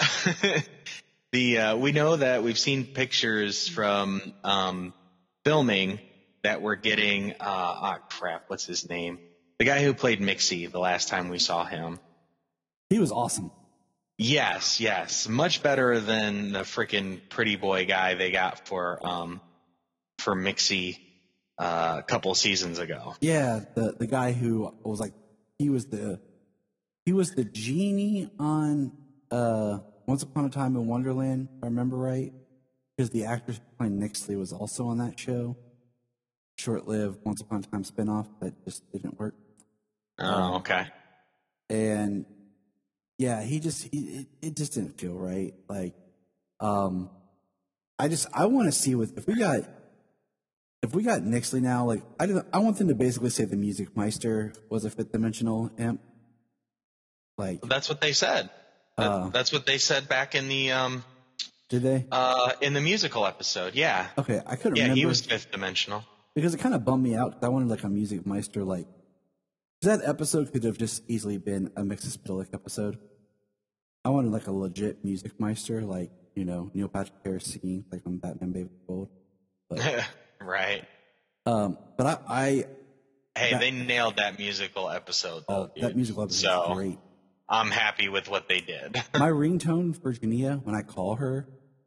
S7: the uh, we know that we've seen pictures from um, filming that we're getting. Uh, oh crap, what's his name? The guy who played Mixie the last time we saw him.
S1: He was awesome.
S7: Yes, yes, much better than the freaking pretty boy guy they got for um, for Mixie uh, a couple seasons ago.
S1: Yeah, the the guy who was like, he was the he was the genie on uh, Once Upon a Time in Wonderland, if I remember right, because the actor playing Nixley was also on that show. Short-lived Once Upon a Time spinoff that just didn't work.
S7: Oh, okay.
S1: And yeah, he just he, it, it just didn't feel right. Like, um, I just I want to see with if we got if we got Nixley now. Like, I don't, I want them to basically say the Music Meister was a fifth dimensional imp. Like,
S7: That's what they said. That,
S1: Uh,
S7: that's what they said back in the um
S1: did they?
S7: uh in the musical episode. Yeah.
S1: Okay, I couldn't
S7: Yeah,
S1: remember
S7: he was fifth dimensional.
S1: because it kind of bummed me out. 'Cause I wanted like a Music Meister. Like, 'cause that episode could have just easily been a Mixospitalic episode. I wanted like a legit Music Meister, like, you know, Neil Patrick Harris singing like on Batman Baby Gold. But,
S7: Right.
S1: um, but I, I
S7: Hey,
S1: That-
S7: they nailed that musical episode though,
S1: oh, that
S7: dude.
S1: musical episode
S7: So
S1: is great.
S7: I'm happy with what they did.
S1: My ringtone for Jania when I call her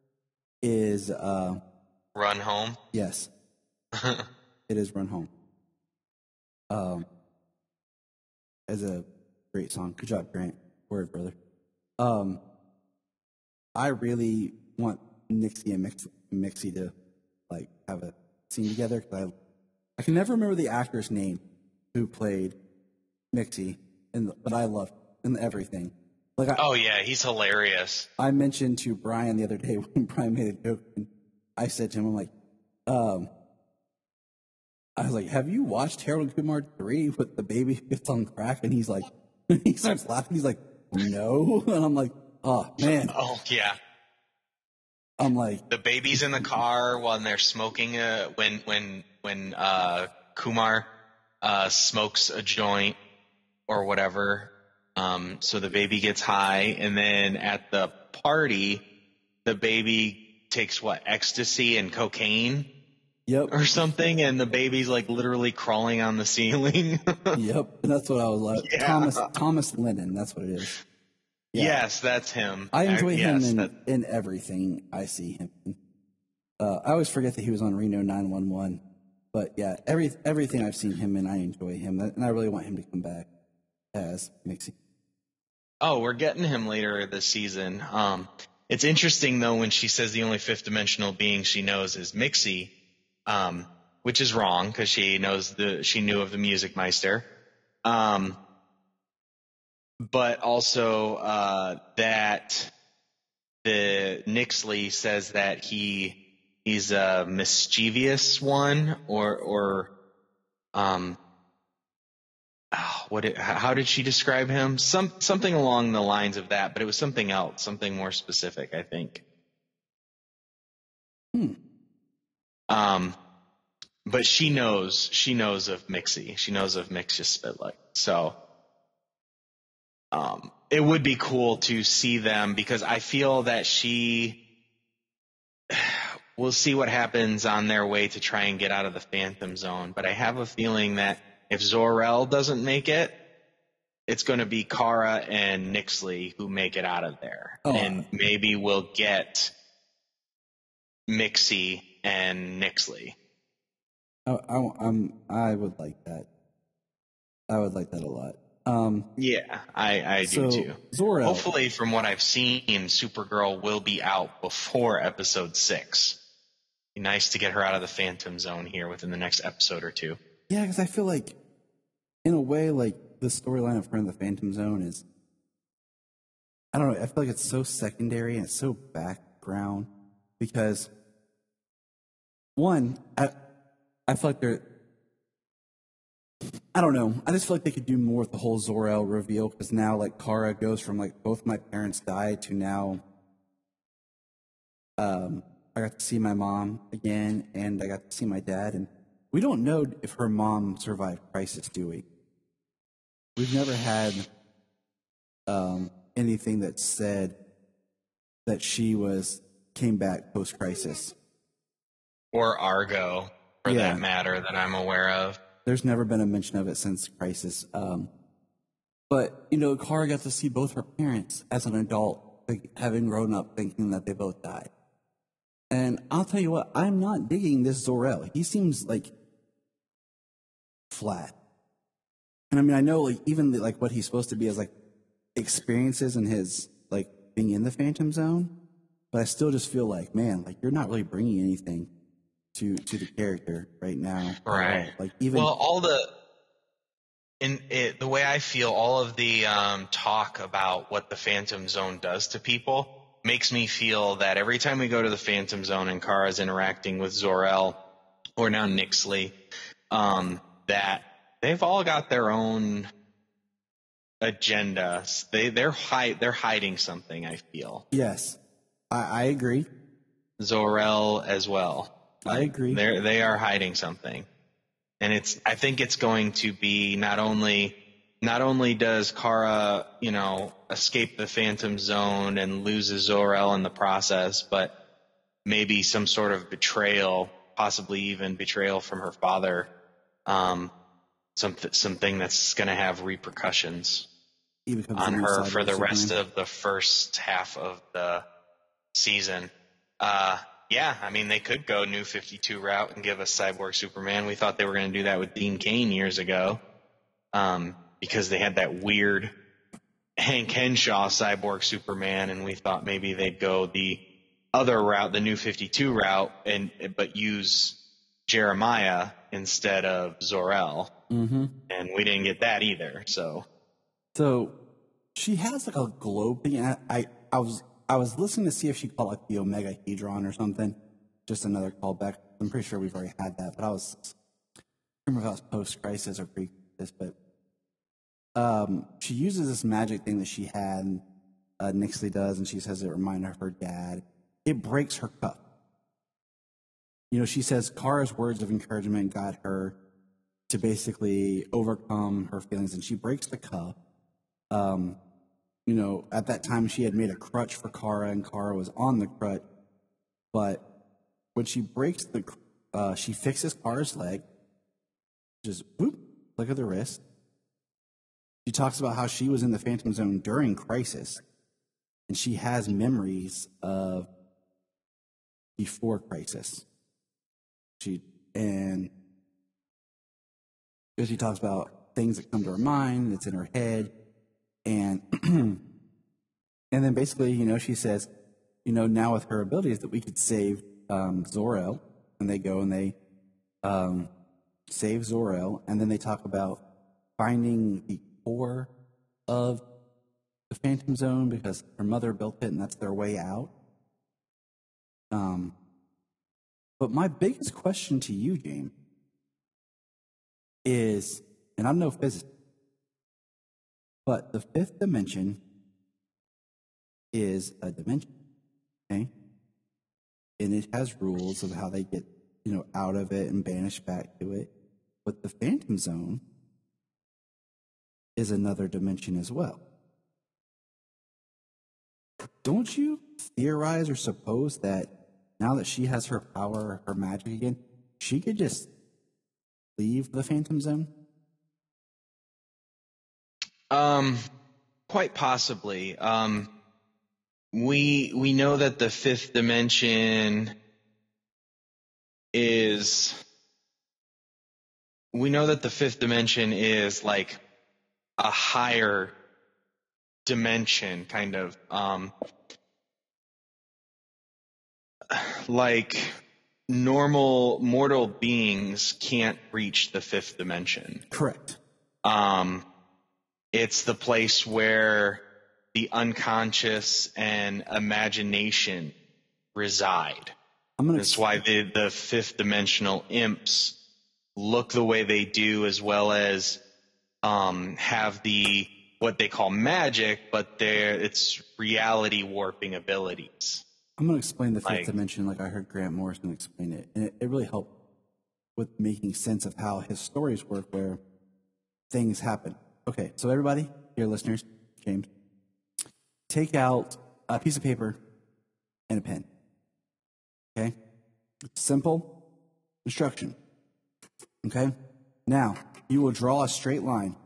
S1: is uh,
S7: Run home.
S1: yes, it is Run Home. Um, as a great song. Good job, Grant. Word, brother. Um, I really want Nixie and Mix, Mixie to like have a scene together because I, I can never remember the actor's name who played Mixie, and but I love and everything. Like I,
S7: Oh yeah, he's hilarious.
S1: I mentioned to Brian the other day when Brian made a joke, and I said to him, I'm like, um, I was like, have you watched Harold and Kumar three with the baby gets on crack? And he's like, he starts laughing. He's like, no. And I'm like, oh, man.
S7: Oh yeah.
S1: I'm like,
S7: The baby's in the car when they're smoking a when when when uh Kumar uh smokes a joint or whatever. Um so the baby gets high, and then at the party the baby takes what, ecstasy and cocaine
S1: yep,
S7: or something, and the baby's like literally crawling on the ceiling.
S1: yep. And that's what I was like.
S7: Yeah.
S1: Thomas Thomas Lennon, that's what it is. Yeah.
S7: Yes, that's him.
S1: I enjoy him
S7: yes,
S1: in,
S7: that-
S1: in everything I see him in. Uh, I always forget that he was on Reno nine one one. But yeah, every everything I've seen him in, I enjoy him. And I really want him to come back as Mixie.
S7: Oh, we're getting him later this season. Um, it's interesting though when she says the only fifth dimensional being she knows is Mixie, um, which is wrong because she knows the she knew of the Music Meister, um, but also uh, that the Nixley says that he he's a mischievous one, or or um. Oh, what? It, how did she describe him? Some something along the lines of that, but it was something else, something more specific, I think.
S1: Hmm.
S7: Um, but she knows, she knows of Mixie. She knows of Mixospitalic. So, um, it would be cool to see them because I feel that she. We'll see what happens on their way to try and get out of the Phantom Zone, but I have a feeling that if Zor-El doesn't make it, it's going to be Kara and Nixley who make it out of there.
S1: Oh.
S7: And maybe we'll get Mixie and Nixley.
S1: I, I, I'm, I would like that. I would like that a lot. Um,
S7: Yeah, I, I
S1: so,
S7: do too.
S1: Zor-El.
S7: Hopefully, from what I've seen, Supergirl will be out before episode six. Be nice to get her out of the Phantom Zone here within the next episode or two.
S1: Yeah, because I feel like, in a way, like the storyline of her in the Phantom Zone is, I don't know. I feel like it's so secondary and it's so background because one, I, I feel like they're, I don't know. I just feel like they could do more with the whole Zor-El reveal because now, like, Kara goes from, like, both my parents died to now, um, I got to see my mom again and I got to see my dad. And we don't know if her mom survived Crisis, do we? We've never had um, anything that said that she was came back post-Crisis.
S7: Or Argo, for
S1: Yeah.
S7: that matter, that I'm aware of.
S1: There's never been a mention of it since Crisis. Um, but, you know, Kara got to see both her parents as an adult, like, having grown up thinking that they both died. And I'll tell you what, I'm not digging this Zor-El. He seems, like, flat. And I mean, I know, like, even, like, what he's supposed to be as, like, experiences in his, like, being in the Phantom Zone. But I still just feel like, man, like, you're not really bringing anything to to the character right now. at
S7: Right.
S1: all. Like, even
S7: Well, all the in it, the way I feel, all of the um, talk about what the Phantom Zone does to people makes me feel that every time we go to the Phantom Zone and Kara's interacting with Zor-El or now Nyxly, um, that they've all got their own agendas. They they're hide they're hiding something. I feel
S1: yes, I, I agree.
S7: Zor-El as well.
S1: I agree.
S7: They they are hiding something, and it's. I think it's going to be not only not only does Kara, you know, escape the Phantom Zone and loses Zor-El in the process, but maybe some sort of betrayal, possibly even betrayal from her father, um, something something that's going to have repercussions
S1: He becomes
S7: on
S1: the new
S7: her
S1: Cyborg
S7: for the rest
S1: Superman.
S7: of the first half of the season. Uh, yeah, I mean, they could go New fifty-two route and give us Cyborg Superman. We thought they were going to do that with Dean Cain years ago, um, because they had that weird Hank Henshaw Cyborg Superman, and we thought maybe they'd go the other route, the New fifty-two route, and but use Jeremiah instead of Zor-El.
S1: Mm-hmm.
S7: And we didn't get that either, so...
S1: So she has like a globe thing. And I, I, I was I was listening to see if she called like the Omega Hedron or something. Just another callback. I'm pretty sure we've already had that, but I was I don't remember if that was post crisis or pre crisis, but um, she uses this magic thing that she had, uh, Nyxly does, and she says it reminded her of her dad. It breaks her cup. You know, she says Kara's words of encouragement got her to basically overcome her feelings, and she breaks the cup. Um, you know, at that time she had made a crutch for Kara, and Kara was on the crutch. But when she breaks the, uh, she fixes Kara's leg, just whoop, flick of the wrist. She talks about how she was in the Phantom Zone during Crisis, and she has memories of before Crisis. She and she talks about things that come to her mind, that's in her head. And and then basically, you know, she says, you know, now with her abilities that we could save um, Zor-El, and they go and they um, save Zor-El, and then they talk about finding the core of the Phantom Zone because her mother built it, and that's their way out. Um, but my biggest question to you, James, is, and I'm no physicist, but the fifth dimension is a dimension, okay? And it has rules of how they get, you know, out of it and banished back to it. But the Phantom Zone is another dimension as well. Don't you theorize or suppose that now that she has her power, her magic again, she could just leave the Phantom Zone?
S7: Um, quite possibly. Um, we we know that the fifth dimension is. We know that the fifth dimension is like a higher dimension, kind of. Um, like normal mortal beings can't reach the fifth dimension.
S1: Correct.
S7: Um. It's the place where the unconscious and imagination reside.
S1: I'm gonna.
S7: That's why the the fifth dimensional imps look the way they do, as well as um, have the what they call magic, but they're it's reality warping abilities.
S1: I'm going to explain the fifth
S7: Like-
S1: dimension like I heard Grant Morrison explain it. And it, it really helped with making sense of how his stories work where things happen. Okay, so everybody, your listeners, James, take out a piece of paper and a pen. Okay? Simple instruction. Okay? Now, you will draw a straight line.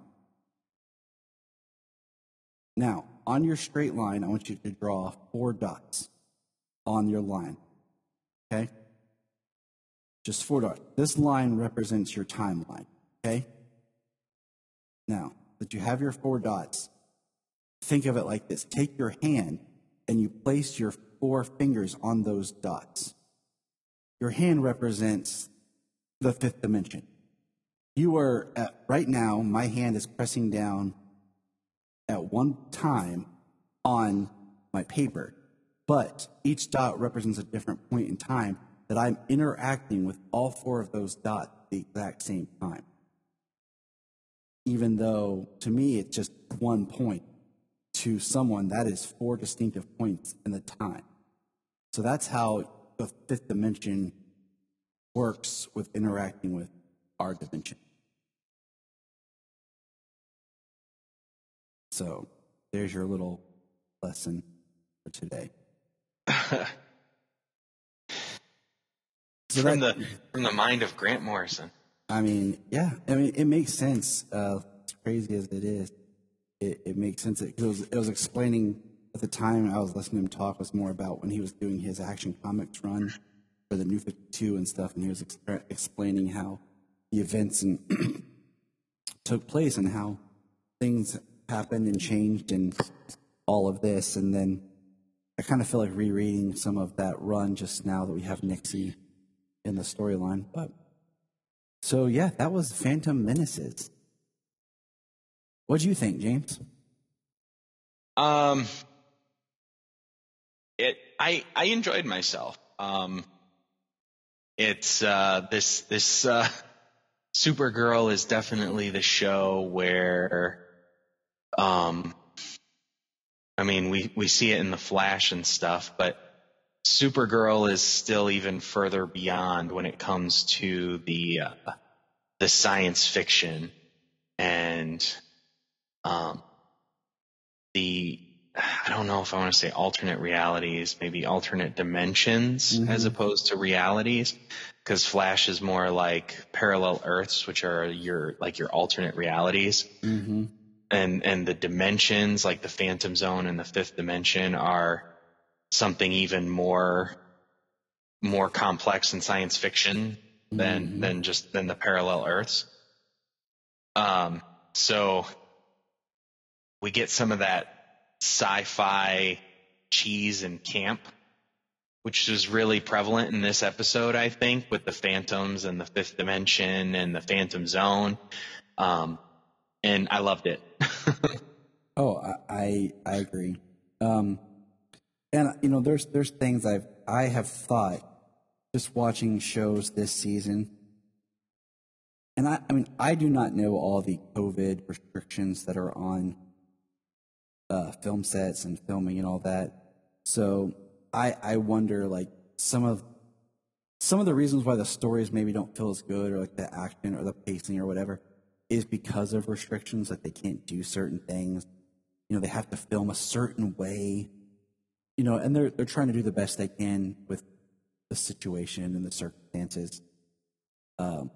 S1: Now, on your straight line, I want you to draw four dots on your line. Okay? Just four dots. This line represents your timeline. Okay? Now, that you have your four dots, think of it like this. Take your hand and you place your four fingers on those dots. Your hand represents the fifth dimension. You are at, right now, my hand is pressing down at one time on my paper, but each dot represents a different point in time that I'm interacting with all four of those dots at the exact same time. Even though, to me, it's just one point, to someone, that is four distinctive points in the time. So that's how the fifth dimension works with interacting with our dimension. So there's your little lesson for today. So
S7: from
S1: that-
S7: the from the mind of Grant Morrison.
S1: I mean, yeah. I mean, it makes sense. Uh, as crazy as it is, it, it makes sense. It, it was it was explaining at the time I was listening to him talk was more about when he was doing his Action Comics run for the New fifty-two and stuff, and he was exp- explaining how the events and took place and how things happened and changed and all of this. And then I kind of feel like rereading some of that run just now that we have Nixie in the storyline, but. So, yeah, that was Phantom Menaces. What do you think, James?
S7: Um, it I I enjoyed myself. Um, it's uh, this this uh, Supergirl is definitely the show where, um, I mean, we we see it in the Flash and stuff, but Supergirl is still even further beyond when it comes to the uh, the science fiction and um, the I don't know if I want to say alternate realities, maybe alternate dimensions
S1: Mm-hmm.
S7: as opposed to realities, because Flash is more like parallel Earths, which are your like your alternate realities.
S1: Mm-hmm.
S7: And and the dimensions like the Phantom Zone and the Fifth Dimension are something even more more complex in science fiction than
S1: Mm-hmm.
S7: than just than the parallel Earths. Um, so we get some of that sci-fi cheese and camp, which is really prevalent in this episode, I think, with the Phantoms and the Fifth Dimension and the Phantom Zone. Um, and I loved it.
S1: Oh, I I, I agree. Um, and you know, there's there's things I've I have thought just watching shows this season, and I I mean I do not know all the COVID restrictions that are on uh, film sets and filming and all that. So I I wonder like some of some of the reasons why the stories maybe don't feel as good or like the action or the pacing or whatever is because of restrictions, like they can't do certain things. You know, they have to film a certain way. You know, and they're they're trying to do the best they can with the situation and the circumstances. Um,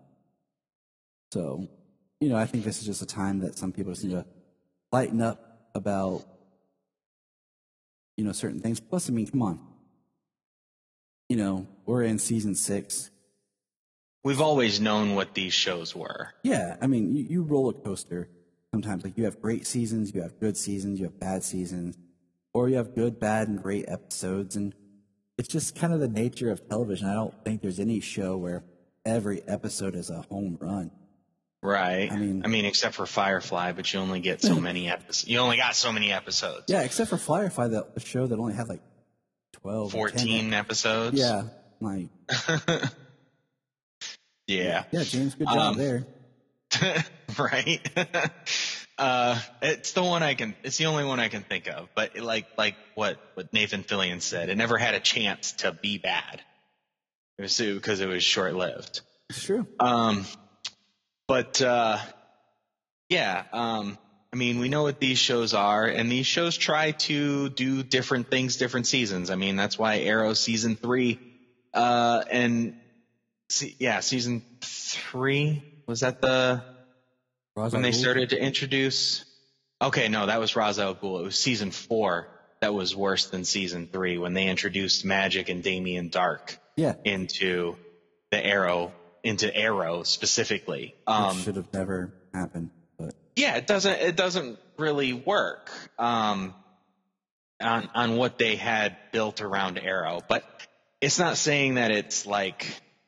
S1: so, you know, I think this is just a time that some people just need to lighten up about, you know, certain things. Plus, I mean, come on. You know, we're in season six.
S7: We've always known what these shows were.
S1: Yeah, I mean, you, you roller coaster sometimes. Like, you have great seasons, you have good seasons, you have bad seasons, or you have good, bad, and great episodes. And it's just kind of the nature of television. I don't think there's any show where every episode is a home run.
S7: Right.
S1: I mean-
S7: I mean, except for Firefly, but you only get so many episodes. You only got so many episodes.
S1: Yeah, except for Firefly, the, the show that only had like twelve, or ten
S7: fourteen episodes.
S1: Yeah, Like,
S7: yeah.
S1: Yeah, James, good job
S7: Um,
S1: there.
S7: Right. uh, it's the one I can, it's the only one I can think of, but like, like what, what Nathan Fillion said, it never had a chance to be bad. It was because it was short lived.
S1: It's true.
S7: Um, but, uh, yeah, um, I mean, we know what these shows are, and these shows try to do different things, different seasons. I mean, that's why Arrow season three, uh, and se- yeah, season three, was that the,
S1: Ra's
S7: when
S1: al
S7: they
S1: Ghul?
S7: started to introduce, okay, no, that was Ra's al Ghul. It was season four that was worse than season three when they introduced Magic and Damien Dark
S1: Yeah.
S7: into the Arrow, into Arrow specifically.
S1: Which
S7: Um,
S1: should have never happened. But
S7: yeah, it doesn't, it doesn't really work, um, on, on what they had built around Arrow, but it's not saying that it's like,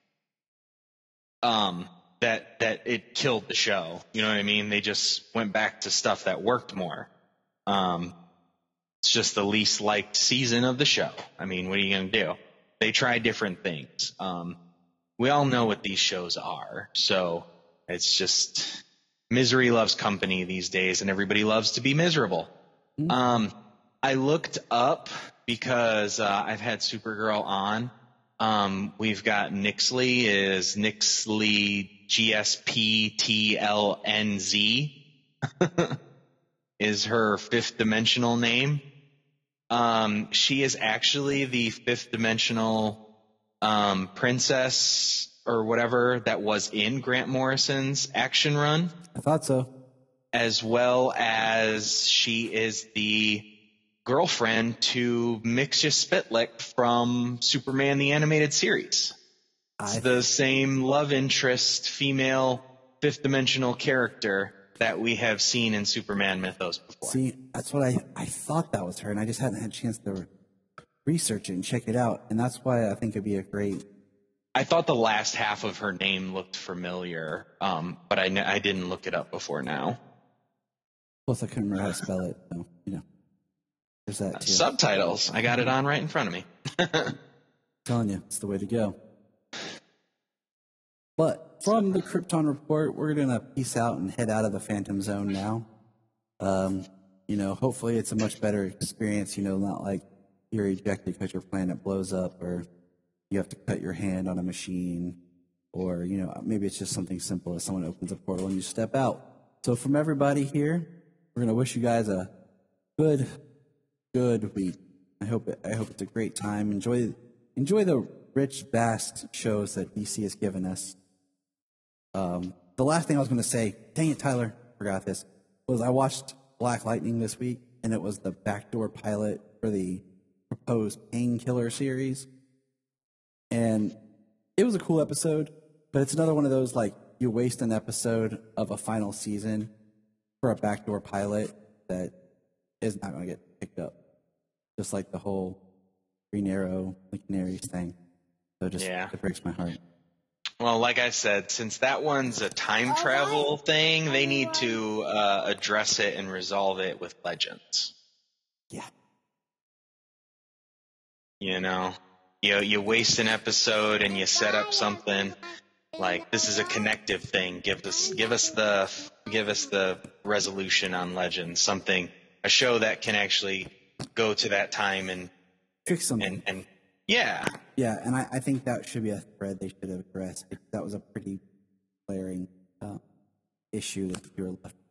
S7: um, that, that it killed the show. You know what I mean? They just went back to stuff that worked more. Um, it's just the least liked season of the show. I mean, what are you going to do? They try different things. Um, we all know what these shows are. So it's just misery loves company these days, and everybody loves to be miserable. Um, I looked up because, uh, I've had Supergirl on. Um, we've got Nixley is Nixley G S P T L N Z is her fifth dimensional name. Um, she is actually the fifth dimensional, um, princess or whatever that was in Grant Morrison's action run,
S1: I thought so.
S7: as well as she is the girlfriend to Mixia Spitlick from Superman the Animated Series. It's
S1: I
S7: the same love interest, female, fifth dimensional character that we have seen in Superman mythos before.
S1: see. That's what I I thought that was her, and I just hadn't had a chance to research it and check it out. And that's why I think it'd be a great.
S7: I thought the last half of her name looked familiar, um, but I, I didn't look it up before now.
S1: Plus, I couldn't remember how to spell it. So you know, there's that too.
S7: Subtitles. I got it on right in front of me.
S1: I'm telling you, it's the way to go. But from the Krypton Report, we're going to peace out and head out of the Phantom Zone now. Um, you know, hopefully it's a much better experience, you know, not like you're ejected because your planet blows up or you have to cut your hand on a machine or, you know, maybe it's just something simple as someone opens a portal and you step out. So from everybody here, we're going to wish you guys a good, good week. I hope it, I hope it's a great time. Enjoy, enjoy the rich, vast shows that D C has given us. Um, the last thing I was going to say, dang it, Tyler, forgot this, was I watched Black Lightning this week, and it was the backdoor pilot for the proposed Painkiller series. And it was a cool episode, but it's another one of those, like, you waste an episode of a final season for a backdoor pilot that is not going to get picked up. Just like the whole Green Arrow, the Canaries thing. So it just,
S7: Yeah.
S1: it breaks my heart.
S7: Well, like I said, since that one's a time travel thing, they need to uh, address it and resolve it with Legends.
S1: Yeah.
S7: You know, you you waste an episode and you set up something like this is a connective thing. Give us give us the give us the resolution on Legends, something a show that can actually go to that time and
S1: Fix something.
S7: and and yeah.
S1: Yeah, and I, I think that should be a thread they should have addressed. It, that was a pretty glaring uh, issue that we were left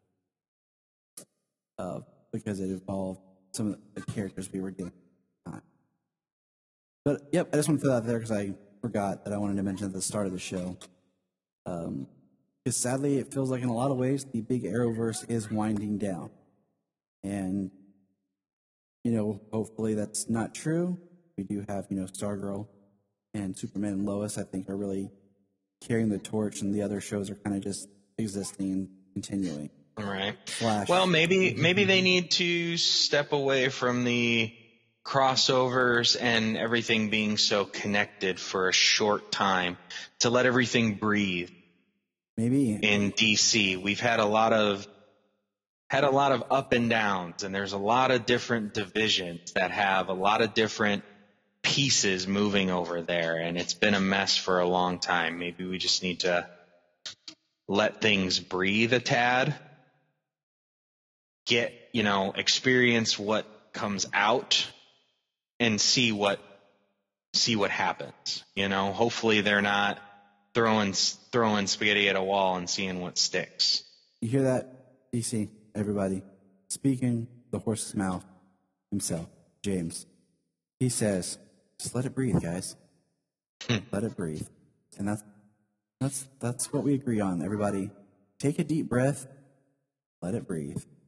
S1: of because it involved some of the characters we were dealing with. But, yep, I just want to throw that there because I forgot that I wanted to mention at the start of the show. Um, because sadly, it feels like in a lot of ways the big Arrowverse is winding down. And, you know, hopefully that's not true. We do have, you know, Stargirl and Superman and Lois, I think, are really carrying the torch, and the other shows are kind of just existing and continuing.
S7: Right.
S1: Flash.
S7: Well, maybe maybe they need to step away from the crossovers and everything being so connected for a short time to let everything breathe.
S1: Maybe.
S7: In D C, we've had a lot of had a lot of up and downs, and there's a lot of different divisions that have a lot of different pieces moving over there, and it's been a mess for a long time. Maybe we just need to let things breathe a tad, get, you know, experience what comes out and see what, see what happens. You know, hopefully they're not throwing, throwing spaghetti at a wall and seeing what sticks.
S1: You hear that, D C? Everybody. Speaking the horse's mouth himself, James. He says, just let it breathe, guys. Let it breathe. And that's, that's, that's what we agree on. Everybody, take a deep breath. Let it breathe.